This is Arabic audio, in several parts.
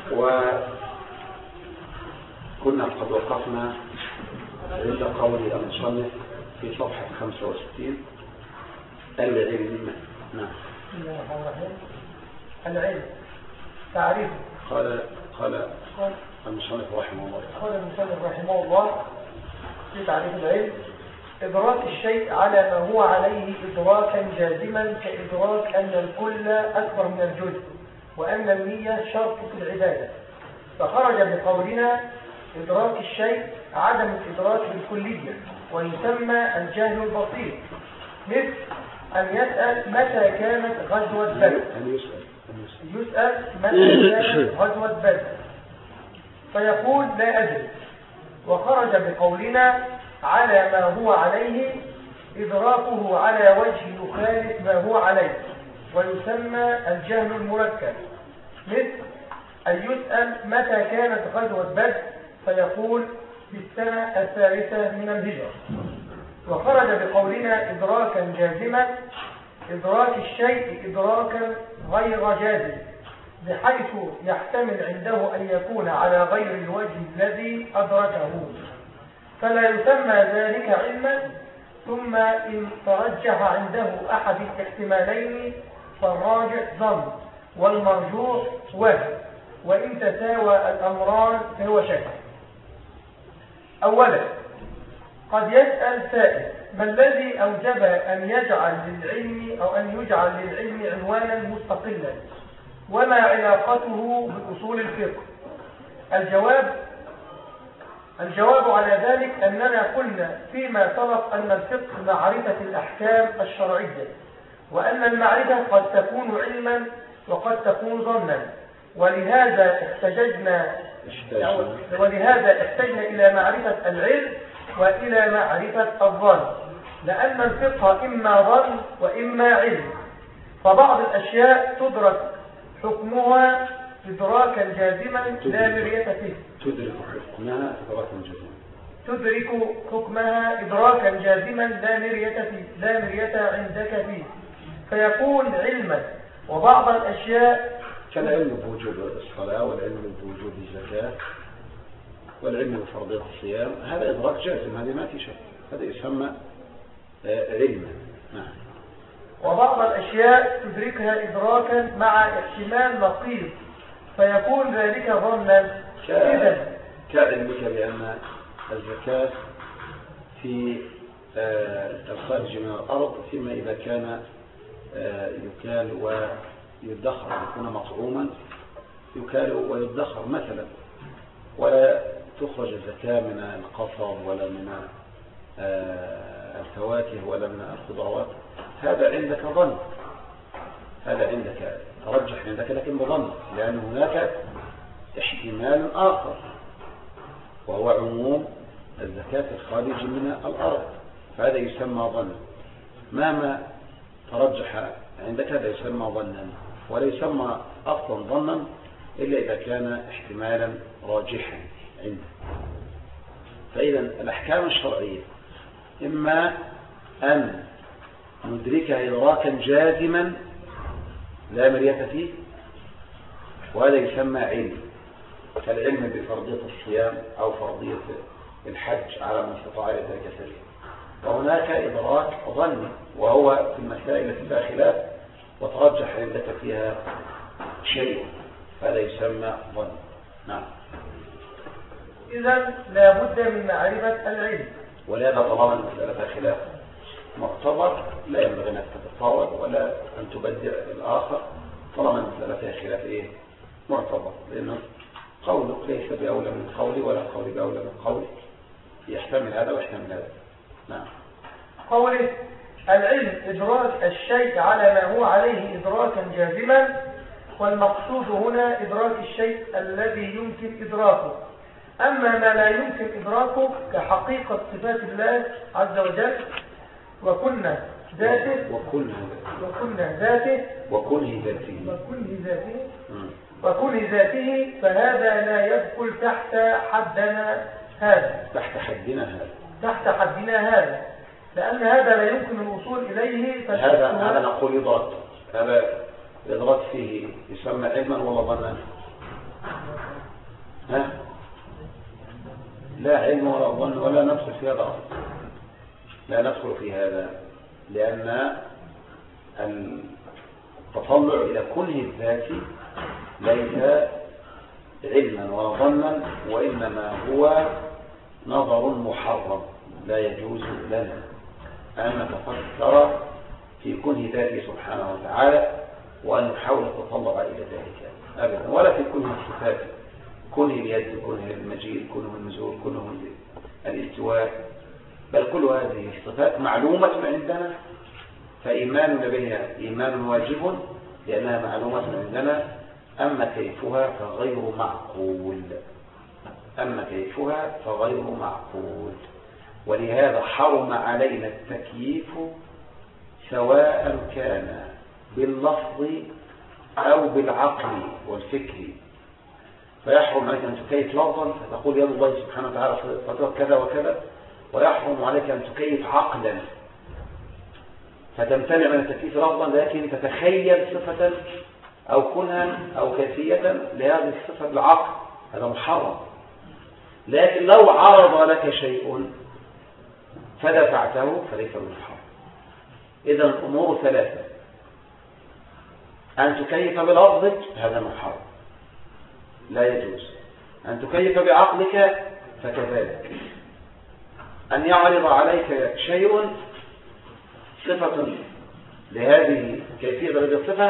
وكنا قد وقفنا عند قول المصنف في صفحة 65 العلم. نعم. العلم تعريف. قال المصنف رحمه الله. قال المصنف رحمه الله في تعريف العلم: إدراك الشيء على ما هو عليه إدراكا جازما، كإدراك أن الكل أكبر من الجزء، وأن النية شرط في العبادة. فخرج بقولنا إدراك الشيء عدم الإدراك بالكلية، ويسمى الجهل البسيط، مثل أن يسأل متى كانت غزوة بدر. يسأل متى كانت غزوة بدر فيقول لا أدري. وخرج بقولنا على ما هو عليه إدراكه على وجه يخالف ما هو عليه، ويسمى الجهل المركب، مثل أن يسأل متى كانت غزوة بدر فيقول في السنة 3 من الهجرة. وخرج بقولنا إدراكا جازما: إدراك الشيء إدراكا غير جازم، بحيث يحتمل عنده أن يكون على غير الوجه الذي أدركه، فلا يسمى ذلك علما. ثم إن ترجح عنده أحد الاحتمالين فالراجح ظن، والمرجوح وهم، وإن تساوى الأمران فهو شك. أولا، قد يسأل سائل: ما الذي أوجب أن يجعل للعلم عنوانا مستقلا، وما علاقته بأصول الفقه؟ الجواب على ذلك أننا قلنا فيما سبق أن الفقه معرفة الأحكام الشرعية، وأن المعرفة قد تكون علما وقد تكون ظنا، ولهذا احتجنا إلى معرفة العلم وإلى معرفة الظن، لأن الفقه إما ظن وإما علم. فبعض الأشياء تدرك حكمها إدراكا جازما لا مرية فيه. تدرك حكمها إدراكا جازما لا مرية عندك فيه، فيكون علما. وبعض الأشياء كالعلم بوجوب الصلاة، والعلم بوجوب الزكاة، والعلم بفرضية الصيام، هذا إدراك جازم، هذه ما في شك، هذا يسمى علما. نعم. وبعض الأشياء تدركها إدراكا مع احتمال نقيض، فيكون ذلك ظنا. كعلمك بأن الزكاة في الخارج من الأرض، فيما إذا كان يكال ويدخر، يكون مطعوما يكال ويدخر مثلا، ولا تخرج الزكاة من القصب ولا من الفواكه ولا من الخضروات، هذا عندك ظن، هذا عندك ترجح عندك لكن بظن، لأن هناك احتمال آخر وهو عموم الزكاة الخارج من الأرض، فهذا يسمى ظن. ما ترجح عندك هذا يسمى ظنا، ولا يسمى أصلا ظنا إلا إذا كان احتمالا راجحا عندك. فإذا الأحكام الشرعية إما أن ندركها إدراكا جازما لا مرية فيه، وهذا يسمى علم، كالعلم بفرضية الصيام أو فرضية الحج على من استطاع ذلك سبيلا. وهناك إدراك ظني، وهو في المسائل التي فيها خلاف وترجح عندك فيها شيء، هذا يسمى ظن. نعم. إذن لا بد من معرفة العلم، ولهذا طالما المسألة فيها خلاف معتبر لا ينبغي أن تتطاول ولا أن تبدع الآخر، طالما المسألة فيها خلاف معتبر، لأنه قولك ليس بأولى من قولي ولا قولي بأولى من قولي، يحتمل هذا ويحتمل هذا. نعم. قوله العلم إدراك الشيء على ما هو عليه إدراكا جازما، والمقصود هنا إدراك الشيء الذي يمكن إدراكه. أما ما لا يمكن إدراكه كحقيقة صفات الله عز وجل وكنه ذاته وكنه ذاته، فهذا لا يدخل تحت حدنا هذا، لأن هذا لا يمكن الوصول إليه. هذا نقول إدراك، هذا الإدراك فيه يسمى علما ولا ظنا؟ ها؟ لا علم ولا ظن ولا ندخل في هذا أصلا، لا ندخل في هذا، لأن التطلع إلى كله الذات ليس علما ولا ظنا، وإنما هو نظر محرم لا يجوز لنا أن نتفكر في كنه ذاته سبحانه وتعالى وأن نحاول التطلع إلى ذلك أبدا، ولا في كنه الصفات، كنه اليد، كنه المجيء، كنه النزول، كنه الاستواء، بل كل هذه الصفات معلومة عندنا، فإيماننا بها إيمان واجب لأنها معلومة عندنا. أما كيفها فغير معقول، أما كيفها فغير معقول. ولهذا حرم علينا التكييف سواء كان باللفظ أو بالعقل والفكر. فيحرم عليك أن تكيف لفظا فتقول يد الله سبحانه وتعالى فترك كذا وكذا، ويحرم عليك أن تكيف عقلا فتمتنع من التكييف لفظا، لكن تتخيل صفة أو كنها أو كيفية لهذه الصفة بالعقل، هذا محرم. لكن لو عرض لك شيء فدفعته فليس بالمحرم. إذا الأمور ثلاثة: أن تكيف بلفظك هذا محرم لا يجوز، أن تكيف بعقلك فكذلك، أن يعرض عليك شيء صفة لهذه كيفية هذه الصفة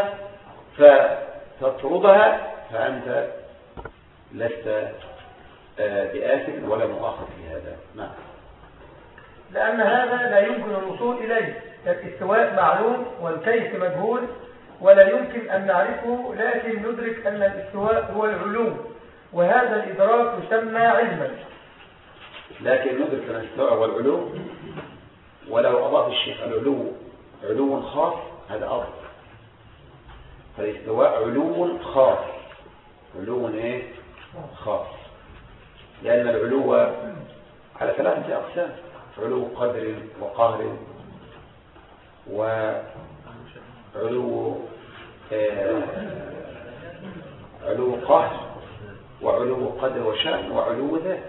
فتطردها فأنت لست بآثم ولا مؤاخذ في هذا. نعم. لأن هذا لا يمكن الوصول إليه، الاستواء معلوم والكيف مجهول ولا يمكن أن نعرفه، لكن ندرك أن الاستواء هو العلو، وهذا الإدراك يسمى علما. لكن ندرك أن الاستواء هو العلو، ولو أضاف الشيخ العلو علو خاص هذا أفضل. فالاستواء علو خاص، علو إيه؟ خاص، لأن العلو على ثلاثة أقسام: علو قدر وقهر، وعلو علو قهر، وعلو قدر وشأن، وعلو ذات.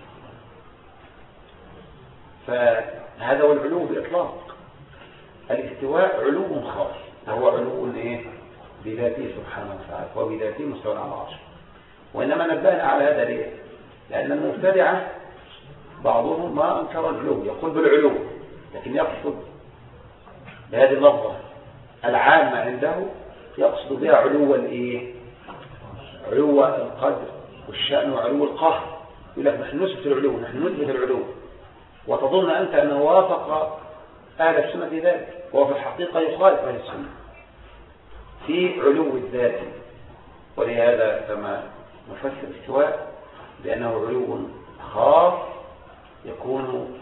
فهذا هو العلو بإطلاق. الاستواء علو خاص وهو علو إيه؟ بذاته سبحانه وتعالى، وبذاته مستوى على العرش. وإنما نبهنا على هذا ليه؟ لأن المبتدعة بعضهم ما أنكر العلو، يقول بالعلو، لكن يقصد بهذه اللفظة العامة عنده يقصد بها علو الإيه؟ علو القدر والشأن وعلو القهر. يقول لك نحن نثبت العلو، نحن نثبت العلو، وتظن أنت أنه وافق أهل السنة في ذلك، وهو في الحقيقة يخالف أهل السنة في علو الذات. ولهذا كما نفسر الاستواء لأنه علو خاص يكون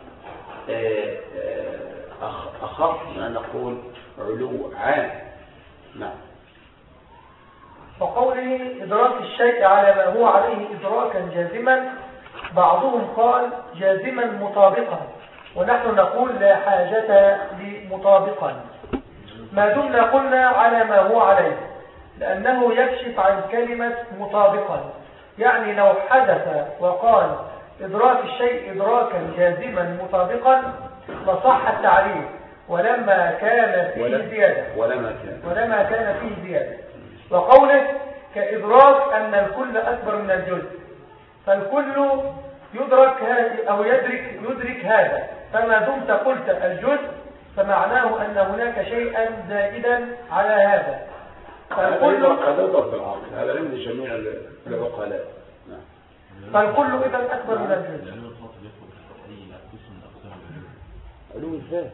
أخف من أن نقول علو عام. نعم. وقوله إدراك الشيء على ما هو عليه إدراكا جازما، بعضهم قال جازما مطابقا، ونحن نقول لا حاجة لمطابقا ما دمنا قلنا على ما هو عليه، لأنه يكشف عن كلمة مطابقا. يعني لو حدث وقال إدراك الشيء إدراكا جازما مطابقا لصح التعريف، ولما كان فيه زيادة ولما كان فيه زيادة. وقوله كإدراك أن الكل أكبر من الجزء، فالكل يدرك أو يدرك هذا، فما دمت قلت الجزء فمعناه أن هناك شيئا زائدا على هذا. فالكل يضرب بالعقل، هذا علم لجميع العقلاء. فالكل إذا أكبر من الجزء. علو الذات.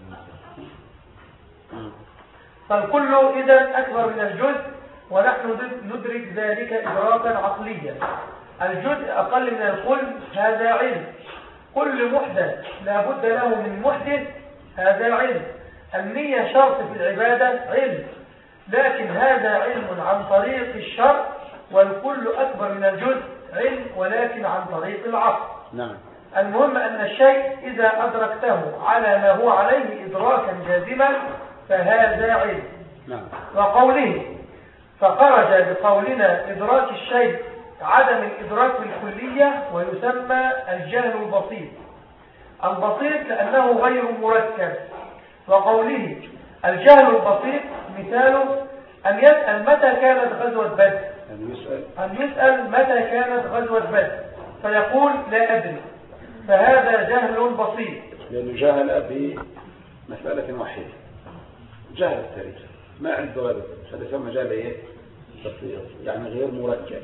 فالكل إذا أكبر من الجزء، ونحن ندرك ذلك إدراكا عقليا. الجزء أقل من الكل، هذا علم. كل محدث لا بد له من محدث، هذا علم. النية شرط في العبادة، علم. لكن هذا علم عن طريق الشرع، والكل أكبر من الجزء علم ولكن عن طريق العقل. نعم. المهم أن الشيء إذا أدركته على ما هو عليه إدراكا جازما فهذا علم. نعم. وقوله فخرج بقولنا إدراك الشيء عدم الإدراك بالكلية ويسمى الجهل البسيط. البسيط لأنه غير مركب. وقوله الجهل البسيط مثاله أن يسأل متى كانت غزوة بدر، أن يسأل متى كانت غزوة بدر فيقول لا أدري، فهذا جهل بسيط. لأنه جهل بمسألة واحدة، جهل التاريخ ما عنده غيره، هذا يسمى جهل ايه؟ بسيط، يعني غير مركب.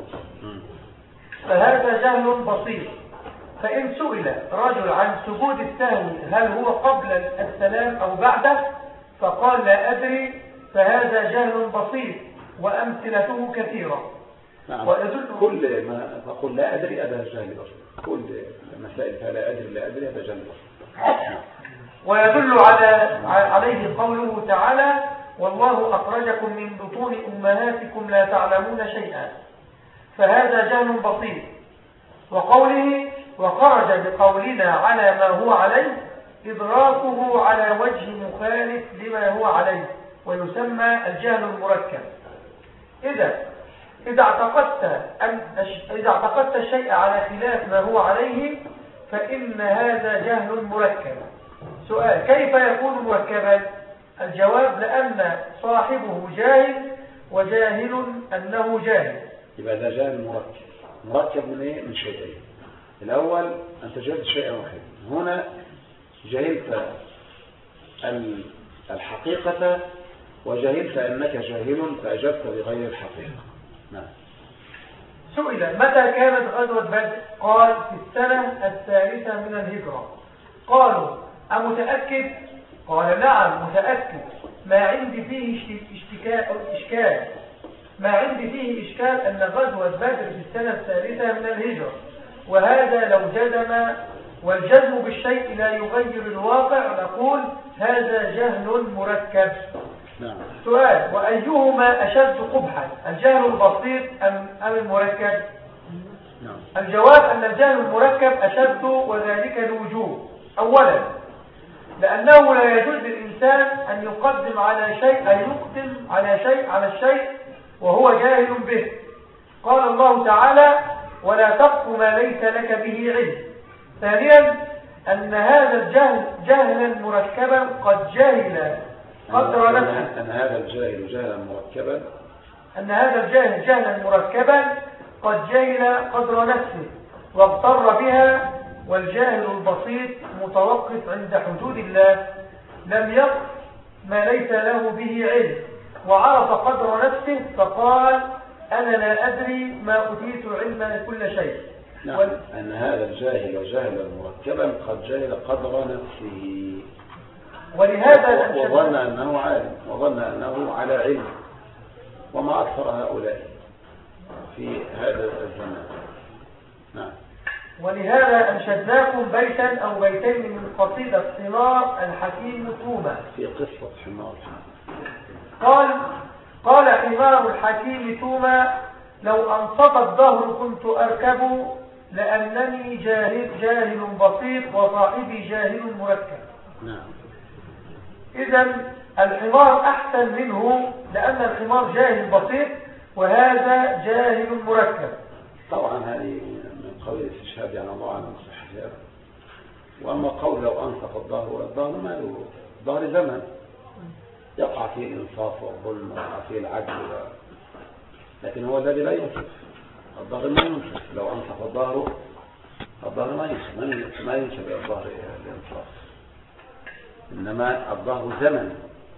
فهذا جهل بسيط. فإن سئل رجل عن سجود السهو هل هو قبل السلام أو بعده فقال لا أدري، فهذا جهل بسيط وأمثلته كثيرة. نعم. كل ما تقول لا أدري هذا جهل بسيط، كل مسائل فلا أدري لا أدري هذا جهل بسيط. ويدل عليه قوله تعالى والله أخرجكم من بطون أمهاتكم لا تعلمون شيئا، فهذا جهل بسيط. وقوله وخرج بقولنا على ما هو عليه إدراكه على وجه مخالف لما هو عليه ويسمى الجهل المركب. إذا اعتقدت الشيء على خلاف ما هو عليه فإن هذا جهل مركب. سؤال: كيف يكون مركبا؟ الجواب: لأن صاحبه جاهل وجاهل أنه جاهل. يبقى ده جهل مركب من ايه؟ من شيئين. الأول أنت جهلت شيئا واحدا، هنا جهلت الحقيقة وجهلت أنك جاهل فأجبت بغير الحقيقة. نعم. سئل متى كانت غزوة بدر؟ قال في السنة 3 من الهجرة. قالوا أمتأكد؟ قال نعم متأكد، ما عندي فيه إشكال، ما عندي فيه إشكال أن غزوة بدر في السنة 3 من الهجرة، وهذا لو جزم، والجزم بالشيء لا يغير الواقع، نقول هذا جهل مركب. نعم. سؤال: وأيهما أشد قبحا، الجهل البسيط أم المركب؟ نعم. الجواب أن الجهل المركب أشد، وذلك لوجوه. أولا لأنه لا يجوز للإنسان أن يقدم على شيء على الشيء وهو جاهل به. قال الله تعالى ولا تقف ما ليس لك به علم. ثانيا أن هذا الجهل جهلا مركبا قد جهل قدر نفسه، أن هذا الجاهل جهلا مركبا قد جهل قدر نفسه واغتر بها. والجاهل البسيط متوقف عند حدود الله، لم يقف ما ليس له به علم وعرف قدر نفسه فقال أنا لا أدري ما أوتيت علما كل شيء. نعم. أن هذا الجاهل جهلا مركبا قد جهل قدر نفسه ولهذا وظن أنه عالم وظن أنه على علم، وما أكثر هؤلاء في هذا الزمان. نعم. ولهذا أنشدناكم بيتا أو بيتين من قصيدة حمار الحكيم توما في قصة حمار. قال حمار الحكيم توما لو أنصت الظهر كنت أركب، لأنني جاهل بسيط وصاحبي جاهل مركب. نعم. إذن الحمار أحسن منه، لأن الحمار جاهل بسيط وهذا جاهل مركب. طبعا هذه من قول الاستشهاد يعني الله أعلم صحتها. وأما قول لو أنصف الظهر ما له ظهر زمن يقع فيه الإنصاف والظلم ويقع فيه العدل لكن هو الذي لا ينصف الظهر، ما ينصف. لو أنصف الظهر ما ينصف الظهر الإنصاف، إنما الظهر زمن.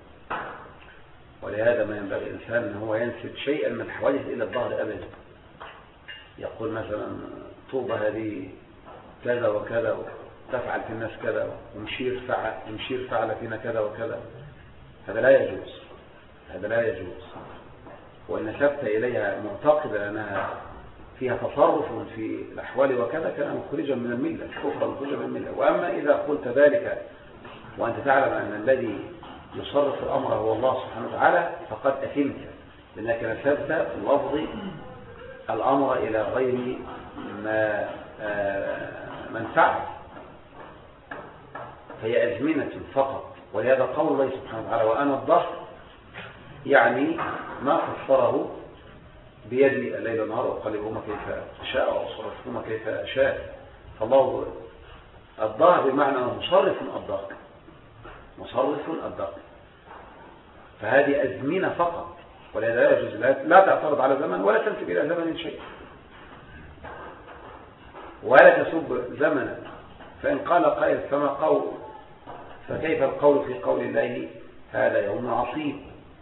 ولهذا ما ينبغي الإنسان أن هو ينسب شيئا من حوادث إلى الظهر أبدا. يقول مثلا طوبى هذه كذا وكذا تفعل في الناس كذا، ومشير فعل فينا كذا وكذا، هذا لا يجوز. وإن نسبت إليها معتقدا أنها فيها تصرف في الأحوال وكذا كان مخرجا من الملة، كفرا مخرجا من الملة. وأما إذا قلت ذلك وأنت تعلم أن الذي يصرف الأمر هو الله سبحانه وتعالى فقد أثمت، لأنك نسبت لفظ الأمر إلى غير ما منفعه، فهي أزمنة فقط. ولهذا قول الله سبحانه وتعالى وأنا الظهر يعني ما فسره بيدي الليل والنهار أقلبهما كيف أشاء وأصرفهما كيف أشاء. فالله أضاء بمعنى مصرف أضاء، مصرف أضاء. فهذه أزمنة فقط، ولذا لا يجوز لا تعترض على زمن ولا تنسب إلى زمن شيء، ولا تسب زمنا. فإن قال قائل فما قول، فكيف القول في قول الله هذا يوم عصيب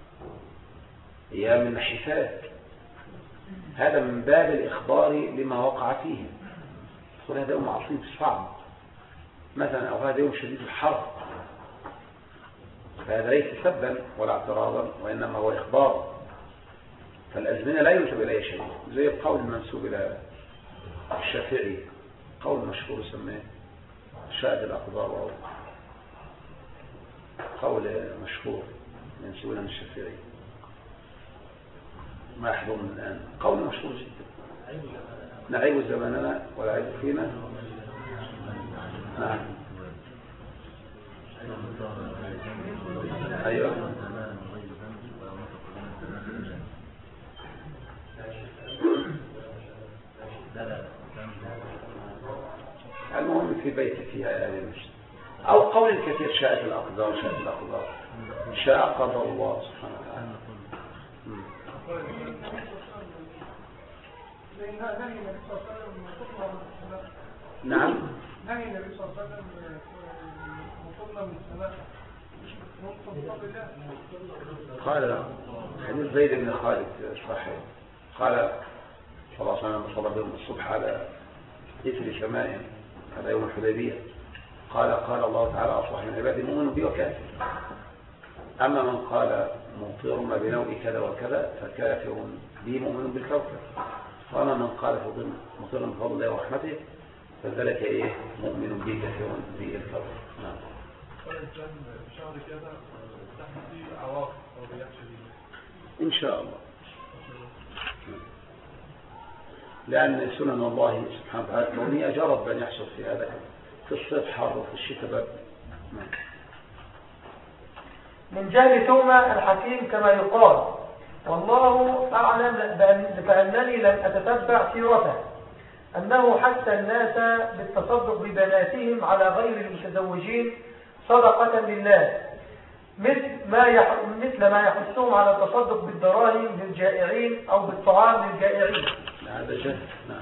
أيام النحسات؟ هذا من باب الإخبار لما وقع فيه. يقول هذا يوم عصيب صعب مثلا، أو هذا يوم شديد الحر، فهذا ليس سبا ولا اعتراضا، وإنما هو إخبار. فالأزمنة لا ينسب إليه شيء، زي القول المنسوب إلى الشافعي، قول مشهور يسميه شاهد الأقدار، أو قول مشهور منسوب إلى الشافعي ما يحضرنا الآن، قول مشهور جدا: نعيب زماننا ولا عيب فينا. نعم، أيوة. المهم في بيت فيها آل المسجد، أو قول كثير: شاءت الأقدار، شاءت الأقدار، شاء قدر الله سبحانه وتعالى. نعم، نهي النبي صلى الله عليه وسلم مطلنا من السماء قال حديث زيد بن خالد صحيح، قال صلى الله عليه وسلم: صلى بهم الصبح على إثر سماء، هذا يوم الحديبية، قال الله تعالى: أصبح من عبادي مؤمن بي وكافر. أما من قال مطير ما بنوء كذا وكذا فكافر بي مؤمن بالكوكب، وأما من قال مطير بفضل الله ورحمته فذلك مؤمن بي كافر بالكوكب. نعم. شهر كذا تحدي عواقب أو بيحصل إن شاء الله، لأن سنن الله سبحانه وتعالى الكونية جرت بأن يحصل في هذا، في الصيف حر وفي الشتاء برد. من جهل توما الحكيم كما يقال، والله أعلم فأنني لم أتتبع سيرته، أنه حث الناس بالتصدق ببناتهم على غير المتزوجين صدقة لله، مثل ما يحثهم على التصدق بالدراهم للجائعين أو بالطعام للجائعين. هذا جهل. نعم.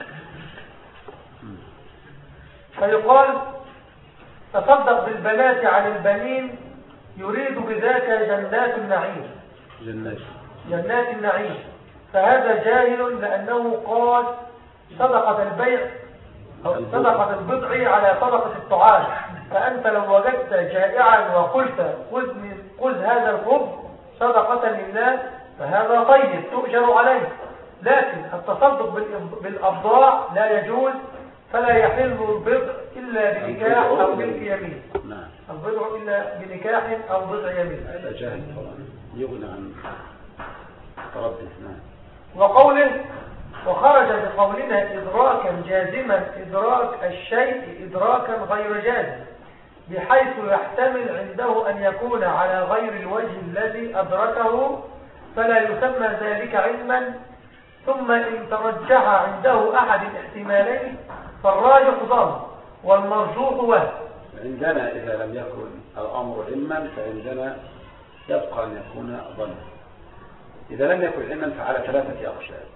فيقال: تصدق بالبنات على البنين، يريد بذاك جنات النعيم. جنات النعيم. فهذا جاهل، لأنه قال صدقة البيع أو صدقة البضع على صدقة الطعام. فأنت لو وجدت جائعا وقلت خذ هذا الخبز صدقة لله فهذا طيب تؤجر عليه، لكن التصدق بالأبضاع لا يجوز، فلا يحل البضع إلا بنكاح أو ملك يمين. البضع إلا بنكاح أو بضع يمين. هذا جاهل طبعا يغنى عن تردد. وقوله: وخرج بقولنا إدراكا جازما إدراك الشيء إدراكا غير جازم، بحيث يحتمل عنده أن يكون على غير الوجه الذي أدركه، فلا يسمى ذلك علما. ثم إن ترجح عنده أحد الاحتمالين فالراجح ظن والمرجوح وهم. عندنا إذا لم يكن الأمر علما فعندنا يبقى أن يكون ظن. إذا لم يكن علما فعلى ثلاثة أقسام: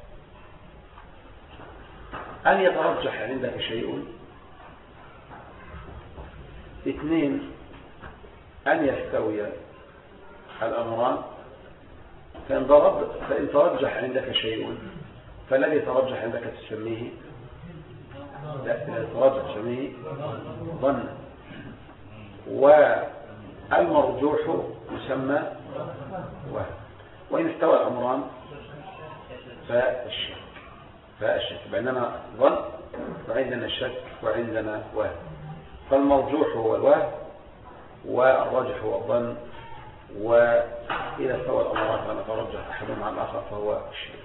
أن يترجح عندك شيء، 2 أن يستوي الأمران، فإن ترجح عندك شيء فالذي ترجح عندك تسميه تسميه ظن، والمرجوح يسمى وهم. وإن استوى الأمران فالشك، بيننا ظن وعندنا الشك وعندنا وهم. فالمرجوح هو الوهم والراجح هو الظن، وإذا استوى الأمران فما ترجح أحدهم عن الآخر فهو الشك.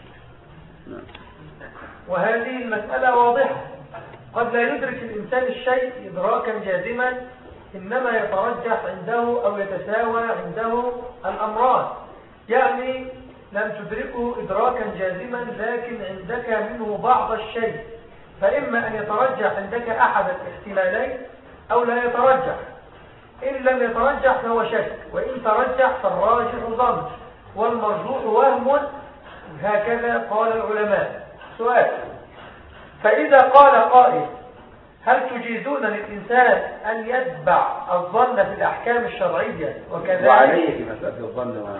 وهذه المسألة واضحة. قد لا يدرك الإنسان الشيء إدراكا جازما، إنما يترجح عنده أو يتساوى عنده الأمران. يعني لم تدركه إدراكا جازما لكن عندك منه بعض الشيء، فإما أن يترجح عندك أحد الاحتمالين أو لا يترجح. إن لم يترجح فهو شك، وإن ترجح فالراجح ظن والمرجوح وهم، هكذا قال العلماء. سؤال: فإذا قال قائل: هل تجيزون للإنسان أن يتبع الظن في الأحكام الشرعية وكذلك؟ وعليه في مسألة الظن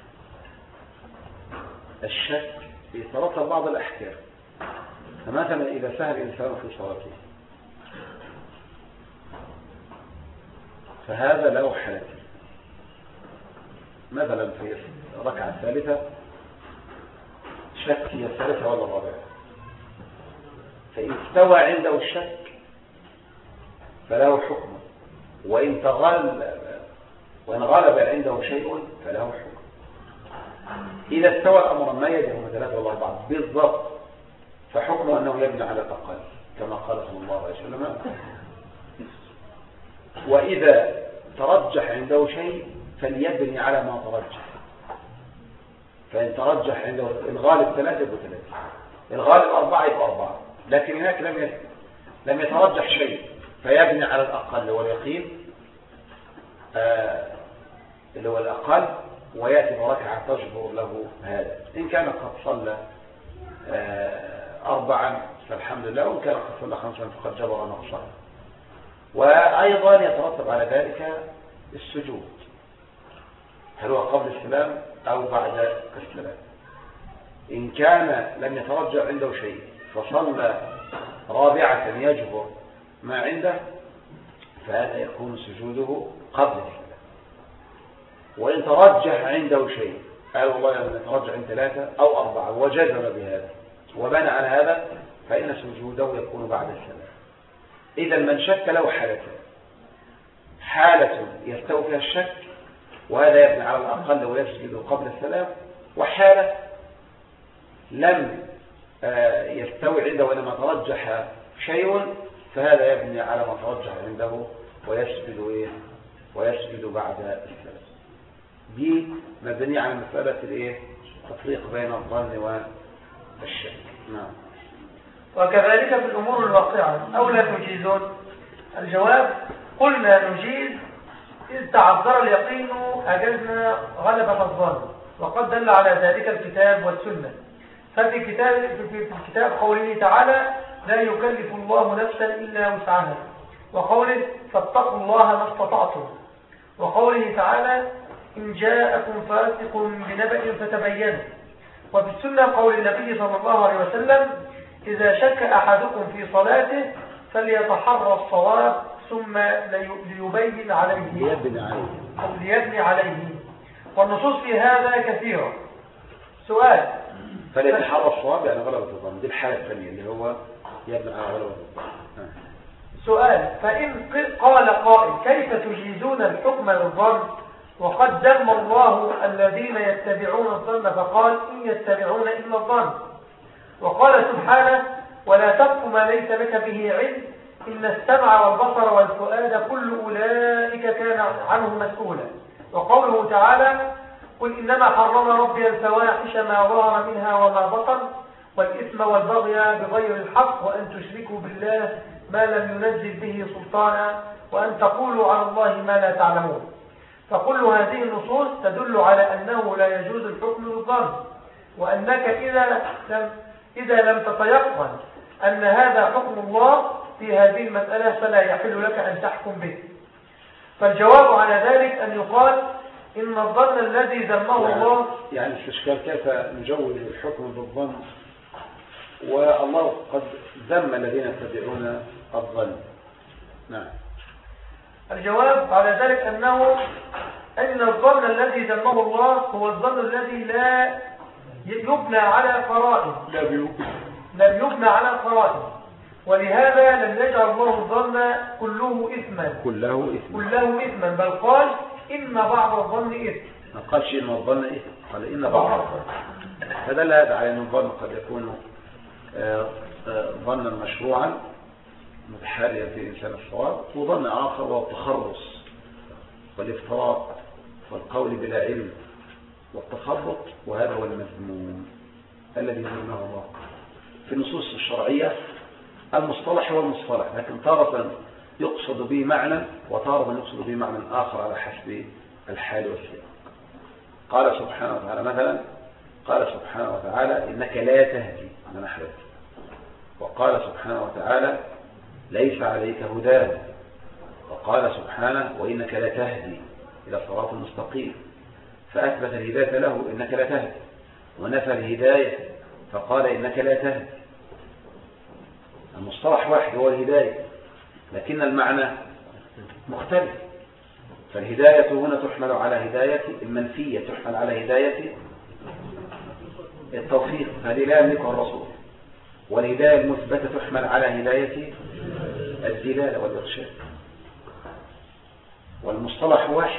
والشك يترتب بعض الأحكام. فمثلا إذا سهل الإنسان في صلاته فهذا له حالتين، مثلا في الركعة الثالثة شك هي الثالثة ولا الرابعة، فإن استوى عنده الشك فله حكم، وإن غلب عنده شيء فله حكم. إذا استوى الأمر ما يجب ثلاثة والله بعض بالضبط فحكمه أنه يبني على الأقل كما قال صلى الله عليه وسلم. وإذا ترجح عنده شيء فليبني على ما ترجح، فإن ترجح عنده الغالب 3 يبقى 3، الغالب 4 يبقى 4، لكن هناك لم يترجح شيء فيبني على الأقل واليقين اللي هو الأقل، ويأتي بركعة تجبر له هذا. إن كان قد صلى 4 فالحمد لله، وإن كان قد صلى 5 فقد جبر نقصه. وأيضا يترتب على ذلك السجود، هل هو قبل السلام أو بعد السلام. إن كان لم يترجع عنده شيء فصلى رابعة يجبر ما عنده فهذا يكون سجوده قبل السلام. وإن ترجح عنده شيء قال والله لم يترجع عند 3 أو 4 وجزم بهذا وبنى على هذا فإن سجوده يكون بعد السلام. إذا من شك له حالتين: حالة يستوي فيها الشك وهذا يبني على الأقل ويسجد قبل السلام، وحالة لم يستوي عنده وإنما ترجح شيء فهذا يبني على ما ترجح عنده ويسجد بعد السلام. دي مبنية على مسألة التفريق بين الظن والشك. نعم. وكذلك في الأمور الواقعة أو لا تجيزون؟ الجواب: قلنا نجيز إذ تعذر اليقين أجزنا غلبة الظن، وقد دل على ذلك الكتاب والسنة. ففي الكتاب قوله تعالى: لا يكلف الله نفسا إلا وسعها، وقوله: فاتقوا الله ما استطعتم، وقوله تعالى: إن جاءكم فاسق بنبأ فتبينوا. وفي السنة قول النبي صلى الله عليه وسلم: إذا شك أحدكم في صلاته فليتحرى الصواب ثم ليبين عليه أو ليبني عليه. والنصوص في هذا كثيرة. سؤال: فليتحرى الصواب يعني غلبة الظن، دي الحالة الثانية اللي هو يبني على غلبة الظن. سؤال: فإن قال قائل: كيف تجيزون الحكم للظن وقد ذم الله الذين يتبعون الظن فقال: إن يتبعون إلا الظن. وقال سبحانه: ولا تقف ما ليس لك به علم إن السمع والبصر والفؤاد كل أولئك كان عنه مسؤولا. وقوله تعالى: قل إنما حرم ربي الفواحش ما ظهر منها وما بطن والإثم والبغي بغير الحق وأن تشركوا بالله ما لم ينزل به سلطانا وأن تقولوا على الله ما لا تعلمون. فكل هذه النصوص تدل على أنه لا يجوز الحكم بالظن، وأنك إذا لم تتيقن أن هذا حكم الله في هذه المسألة فلا يحل لك أن تحكم به. فالجواب على ذلك أن يقال إن الظن الذي ذمه الله يعني الاستشكال كيف نجوز الحكم بالظن والله قد ذم الذين يتبعون الظن. نعم. الجواب على ذلك أن الظن الذي ذمه الله هو الظن الذي لا يبنى على قرائن، لم يبنى على قرائن، ولهذا لم يجعل الله الظن كله إثما بل قال إن بعض الظن إثم. ما قالش إن الظن إثم، قال إن بعض الظن. فدل هذا على أن الظن قد يكون ظنا مشروعا متحريا في إنسان الصواب، وظن آخر هو التخرص والافتراء والقول بلا علم والتخبط، وهذا هو المذموم الذي يذمه الله. في النصوص الشرعية المصطلح هو المصطلح، لكن تارة يقصد به معنى وتارة يقصد به معنى آخر على حسب الحال والسياق. قال سبحانه وتعالى مثلا، قال سبحانه وتعالى إنك لا تهدي من أحببت، وقال سبحانه وتعالى ليس عليك هداهم، وقال سبحانه وإنك لا تهدي إلى صراط مستقيم، فأثبت الهداية له إنك لا تهدي، ونفى الهداية فقال إنك لا تهدي. المصطلح واحد هو الهداية، لكن المعنى مختلف. فالهداية هنا تحمل على هداية المنفية، تحمل على هداية التوفيق، هذه لا يملكها الرسول. والهداية المثبتة تحمل على هداية الدلالة والإرشاد. والمصطلح واحد.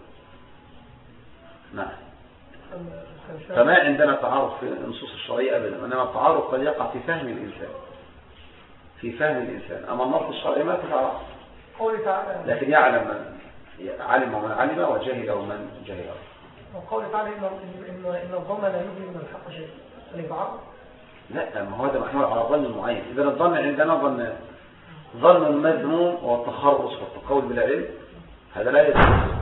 نعم. فما عندنا تعارض في النصوص الشرعية أبدا، وإنما التعارض قد يقع في فهم الإنسان، في فهم الإنسان. أما النص الشرعي ما تتعارض، لكن يعلم من علم من علم وجهل من جهل. وقول تعالى إن الظن لا يبني من الحق شيء، اللي بعض لا، ما هو هذا محمول على ظن معين. إذا الظن عندنا ظن مذموم والتخرص والتقول بالعلم، هذا لا يجوز.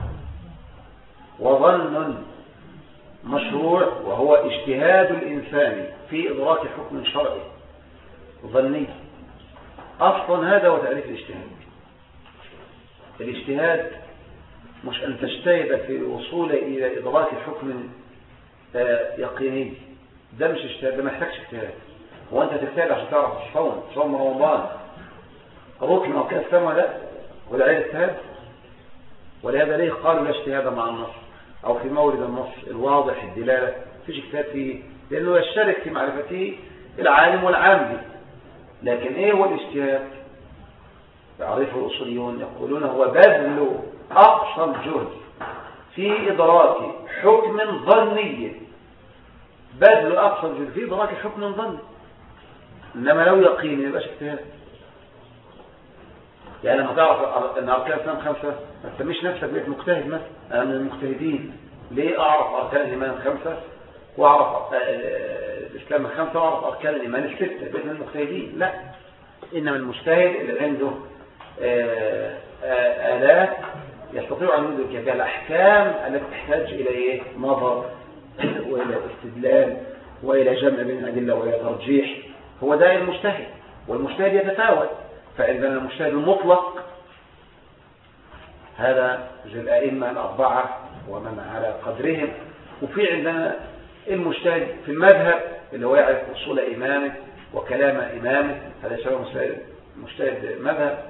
وظن مشروع وهو اجتهاد الإنسان في إدراك حكم شرعي ظني. أصلا هذا هو تعريف الاجتهاد. الاجتهاد مش أن تجتهد في الوصول إلى إدراك حكم يقيني، ده مش اجتهاد، ده ما يحتاجش اجتهاد. هو أنت تجتهد عشان تعرف صوم رمضان ركن أو كده السماء، لا، ولا عين اجتهاد. ولهذا ليه قالوا لا اجتهاد مع النص أو في مورد النص الواضح الدلالة فيش اجتهاد فيه، لأنه يشترك في معرفته العالم والعامي. لكن إيه هو الاجتهاد؟ يعرفه الأصوليون، يقولون هو بذل أقصى الجهد في إدراك حكم ظني، بذل أقصى الجهد في إدراك حكم ظني. إنما لو يقين يبقاش اجتهاد. يعني لما تعرف أن أركان الإسلام 5 ما تسميش نفسك بقيت مجتهد مثلا. أنا من المجتهدين. ليه أعرف أركان الإيمان 5 وأعرف الإسلام 5 وأعرف أركان الإيمان 6 بقيت من المجتهدين؟ لا، إنما المجتهد اللي عنده آلات يستطيع أن يدرك بها الأحكام التي تحتاج إلى إيه؟ نظر وإلى استدلال وإلى جمع بين الأدلة وإلى ترجيح. هو ده المجتهد، والمجتهد يتفاوت. فإذا المجتهد المطلق هذا زي الأئمة الأربعة ومن على قدرهم. وفي عندنا المجتهد في المذهب اللي هو يعرف أصول إمامه وكلام إمامه، هذا يسمى مجتهد مذهب.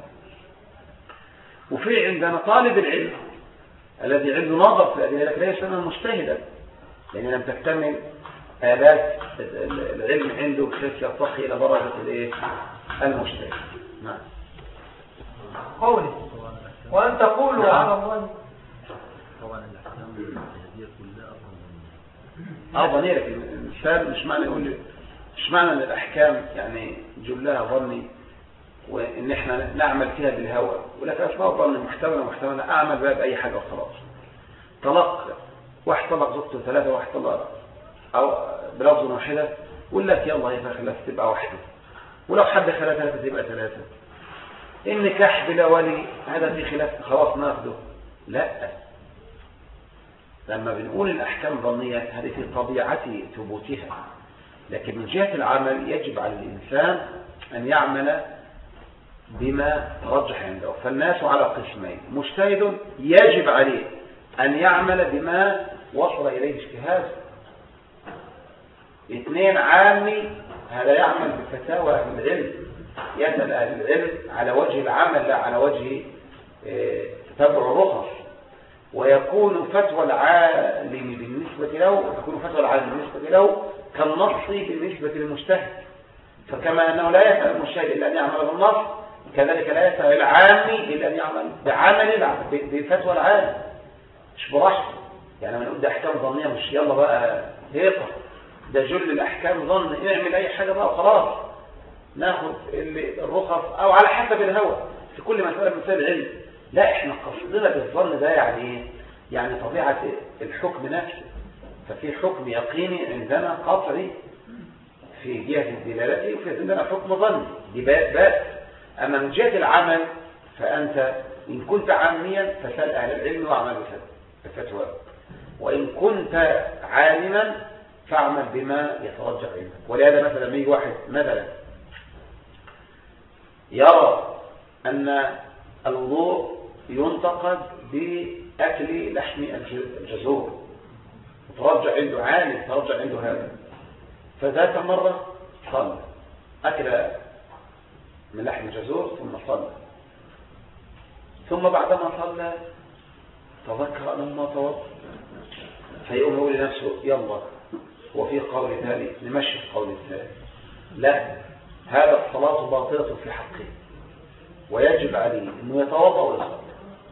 وفي عندنا طالب العلم الذي عنده نظر في الأدلة لكن لا يسمى مجتهدا، لأن لم تكتمل آلات العلم عنده بحيث يرتقي إلى درجة المجتهد. نعم. قولي وأن تقولوا على الله طبعا الأحكام الجهادية كلها ظنية. لكن الإنسان مش معنى يقول مش معنى أن الأحكام يعني جلها ظني وإن إحنا نعمل فيها بالهوى، ولكن أسماء ظن محتملة أعمل بها بأي حاجة وخلاص. طلق واحد طلق زوجته 3 واحد طلق أو بلفظ واحدة يقول لك يلا هي خلاص تبقى واحدة، ولو حد خلال 3 تبقى 3. النكاح بلا ولي هذا في خلاف خلاص ناخده. لا، لما بنقول الأحكام ظنية هذه في طبيعة ثبوتها، لكن من جهة العمل يجب على الإنسان أن يعمل بما ترجح عنده. فالناس على قسمين: مجتهد يجب عليه أن يعمل بما وصل إليه اجتهاد. 2 عامي هذا يعمل بفتاوى أهل العلم، يسأل أهل العلم على وجه العمل لا على وجه تتبع الرخص. ويكون فتوى العالم بالنسبة له كالنص بالنسبة للمجتهد. فكما أنه لا يسأل المجتهد إلا أن يعمل بالنص، كذلك لا يسأل العامي إلا أن يعمل بعمل بفتوى العالم، مش براحته. يعني من نقول ده أحكام ظنية، مش يلا بقى هيقة، ده جل الأحكام ظن، نعمل أي حاجة بقى خلاص ناخد الرخص أو على حسب الهوى في كل مسألة من مسائل العلم. لا، احنا قصدنا بالظن ده يعني طبيعة الحكم نفسه. ففي حكم يقيني عندنا قطعي في جهة الدلالة، وفي عندنا حكم ظني دي بس. أما من جهة العمل فأنت إن كنت عاميا فسأل أهل العلم واعمل بفتوى، وإن كنت عالما فاعمل بما يترجح علمك. ولهذا مثلا يجي واحد مثلا يرى أن الوضوء ينتقد بأكل لحم الجزور، ترجع عنده عالم، ترجع عنده هذا، فذات مرة صلى أكل من لحم الجزور ثم صلى، ثم بعدما صلى تذكر أنه ما توضأ، فيقوم يقول لنفسه يلا، وفي قول ثاني نمشي القول الثاني، لا، هذا الصلاة باطلة في حقه ويجب عليه أنه يتوضأ ويصلي.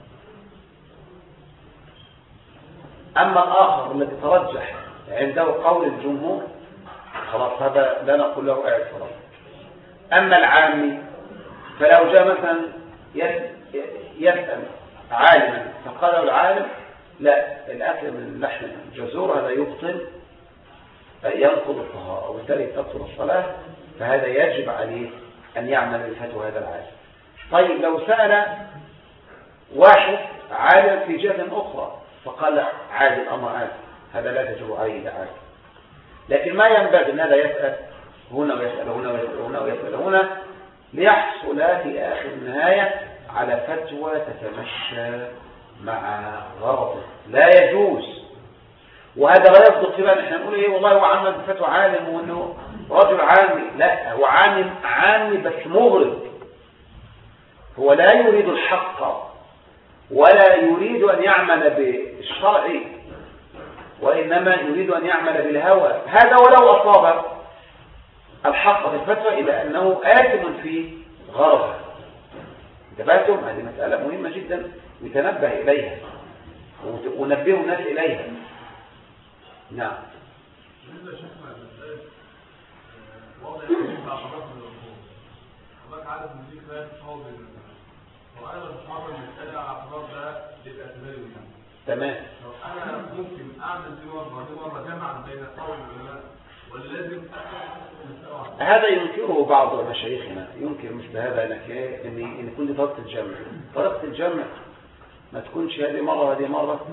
أما الآخر الذي ترجح عنده قول الجمهور خلاص هذا لا نقول له اعد صلاة. أما العامي فلو جاء مثلا يسأل عالما فقال له العالم لا، الأكل من لحم الجزور هذا يبطل ينقض الطهارة وبالتالي تبطل الصلاة، فهذا يجب عليه أن يعمل بفتوى هذا العالم. طيب لو سأل واحد عالم في جهة أخرى فقال عادي الأمر عادي، هذا لا تجب عليه العالم. لكن ما ينبغي أن هذا يسأل هنا ويسأل هنا ويسأل هنا ويسأل هنا ليحصل في آخر النهاية على فتوى تتمشى مع غرضه، لا يجوز. وهذا لا يصدق فيما نحن نقول ايه والله هو عمل بفتوى عالم وانه رجل عامي، لا، هو عامي بس مغرض، هو لا يريد الحق ولا يريد أن يعمل بالشرع، وإنما يريد أن يعمل بالهوى. هذا ولو أصاب الحق في الفتوى إلى أنه آثم في غرضه. انتبهتم؟ هذه مسألة مهمة جدا يتنبه إليها ونبه الناس إليها. نعم. بالنسبة لشيخنا المسائل وضع عقبات من الأمور، حضرتك عارف إن دي خلاف قوي بين الناس، وأنا مش عارف المسألة عقبات ده بالاعتبار يعني. تمام. لو أنا ممكن أعمل دي مرة جمعا بين قول العلماء ولا لازم هذا ينكره بعض مشايخنا، ينكر مثل هذا ان يكون دي طريقة الجمع. طريقة الجمع ما تكونش هذه مرة وهذه مرة،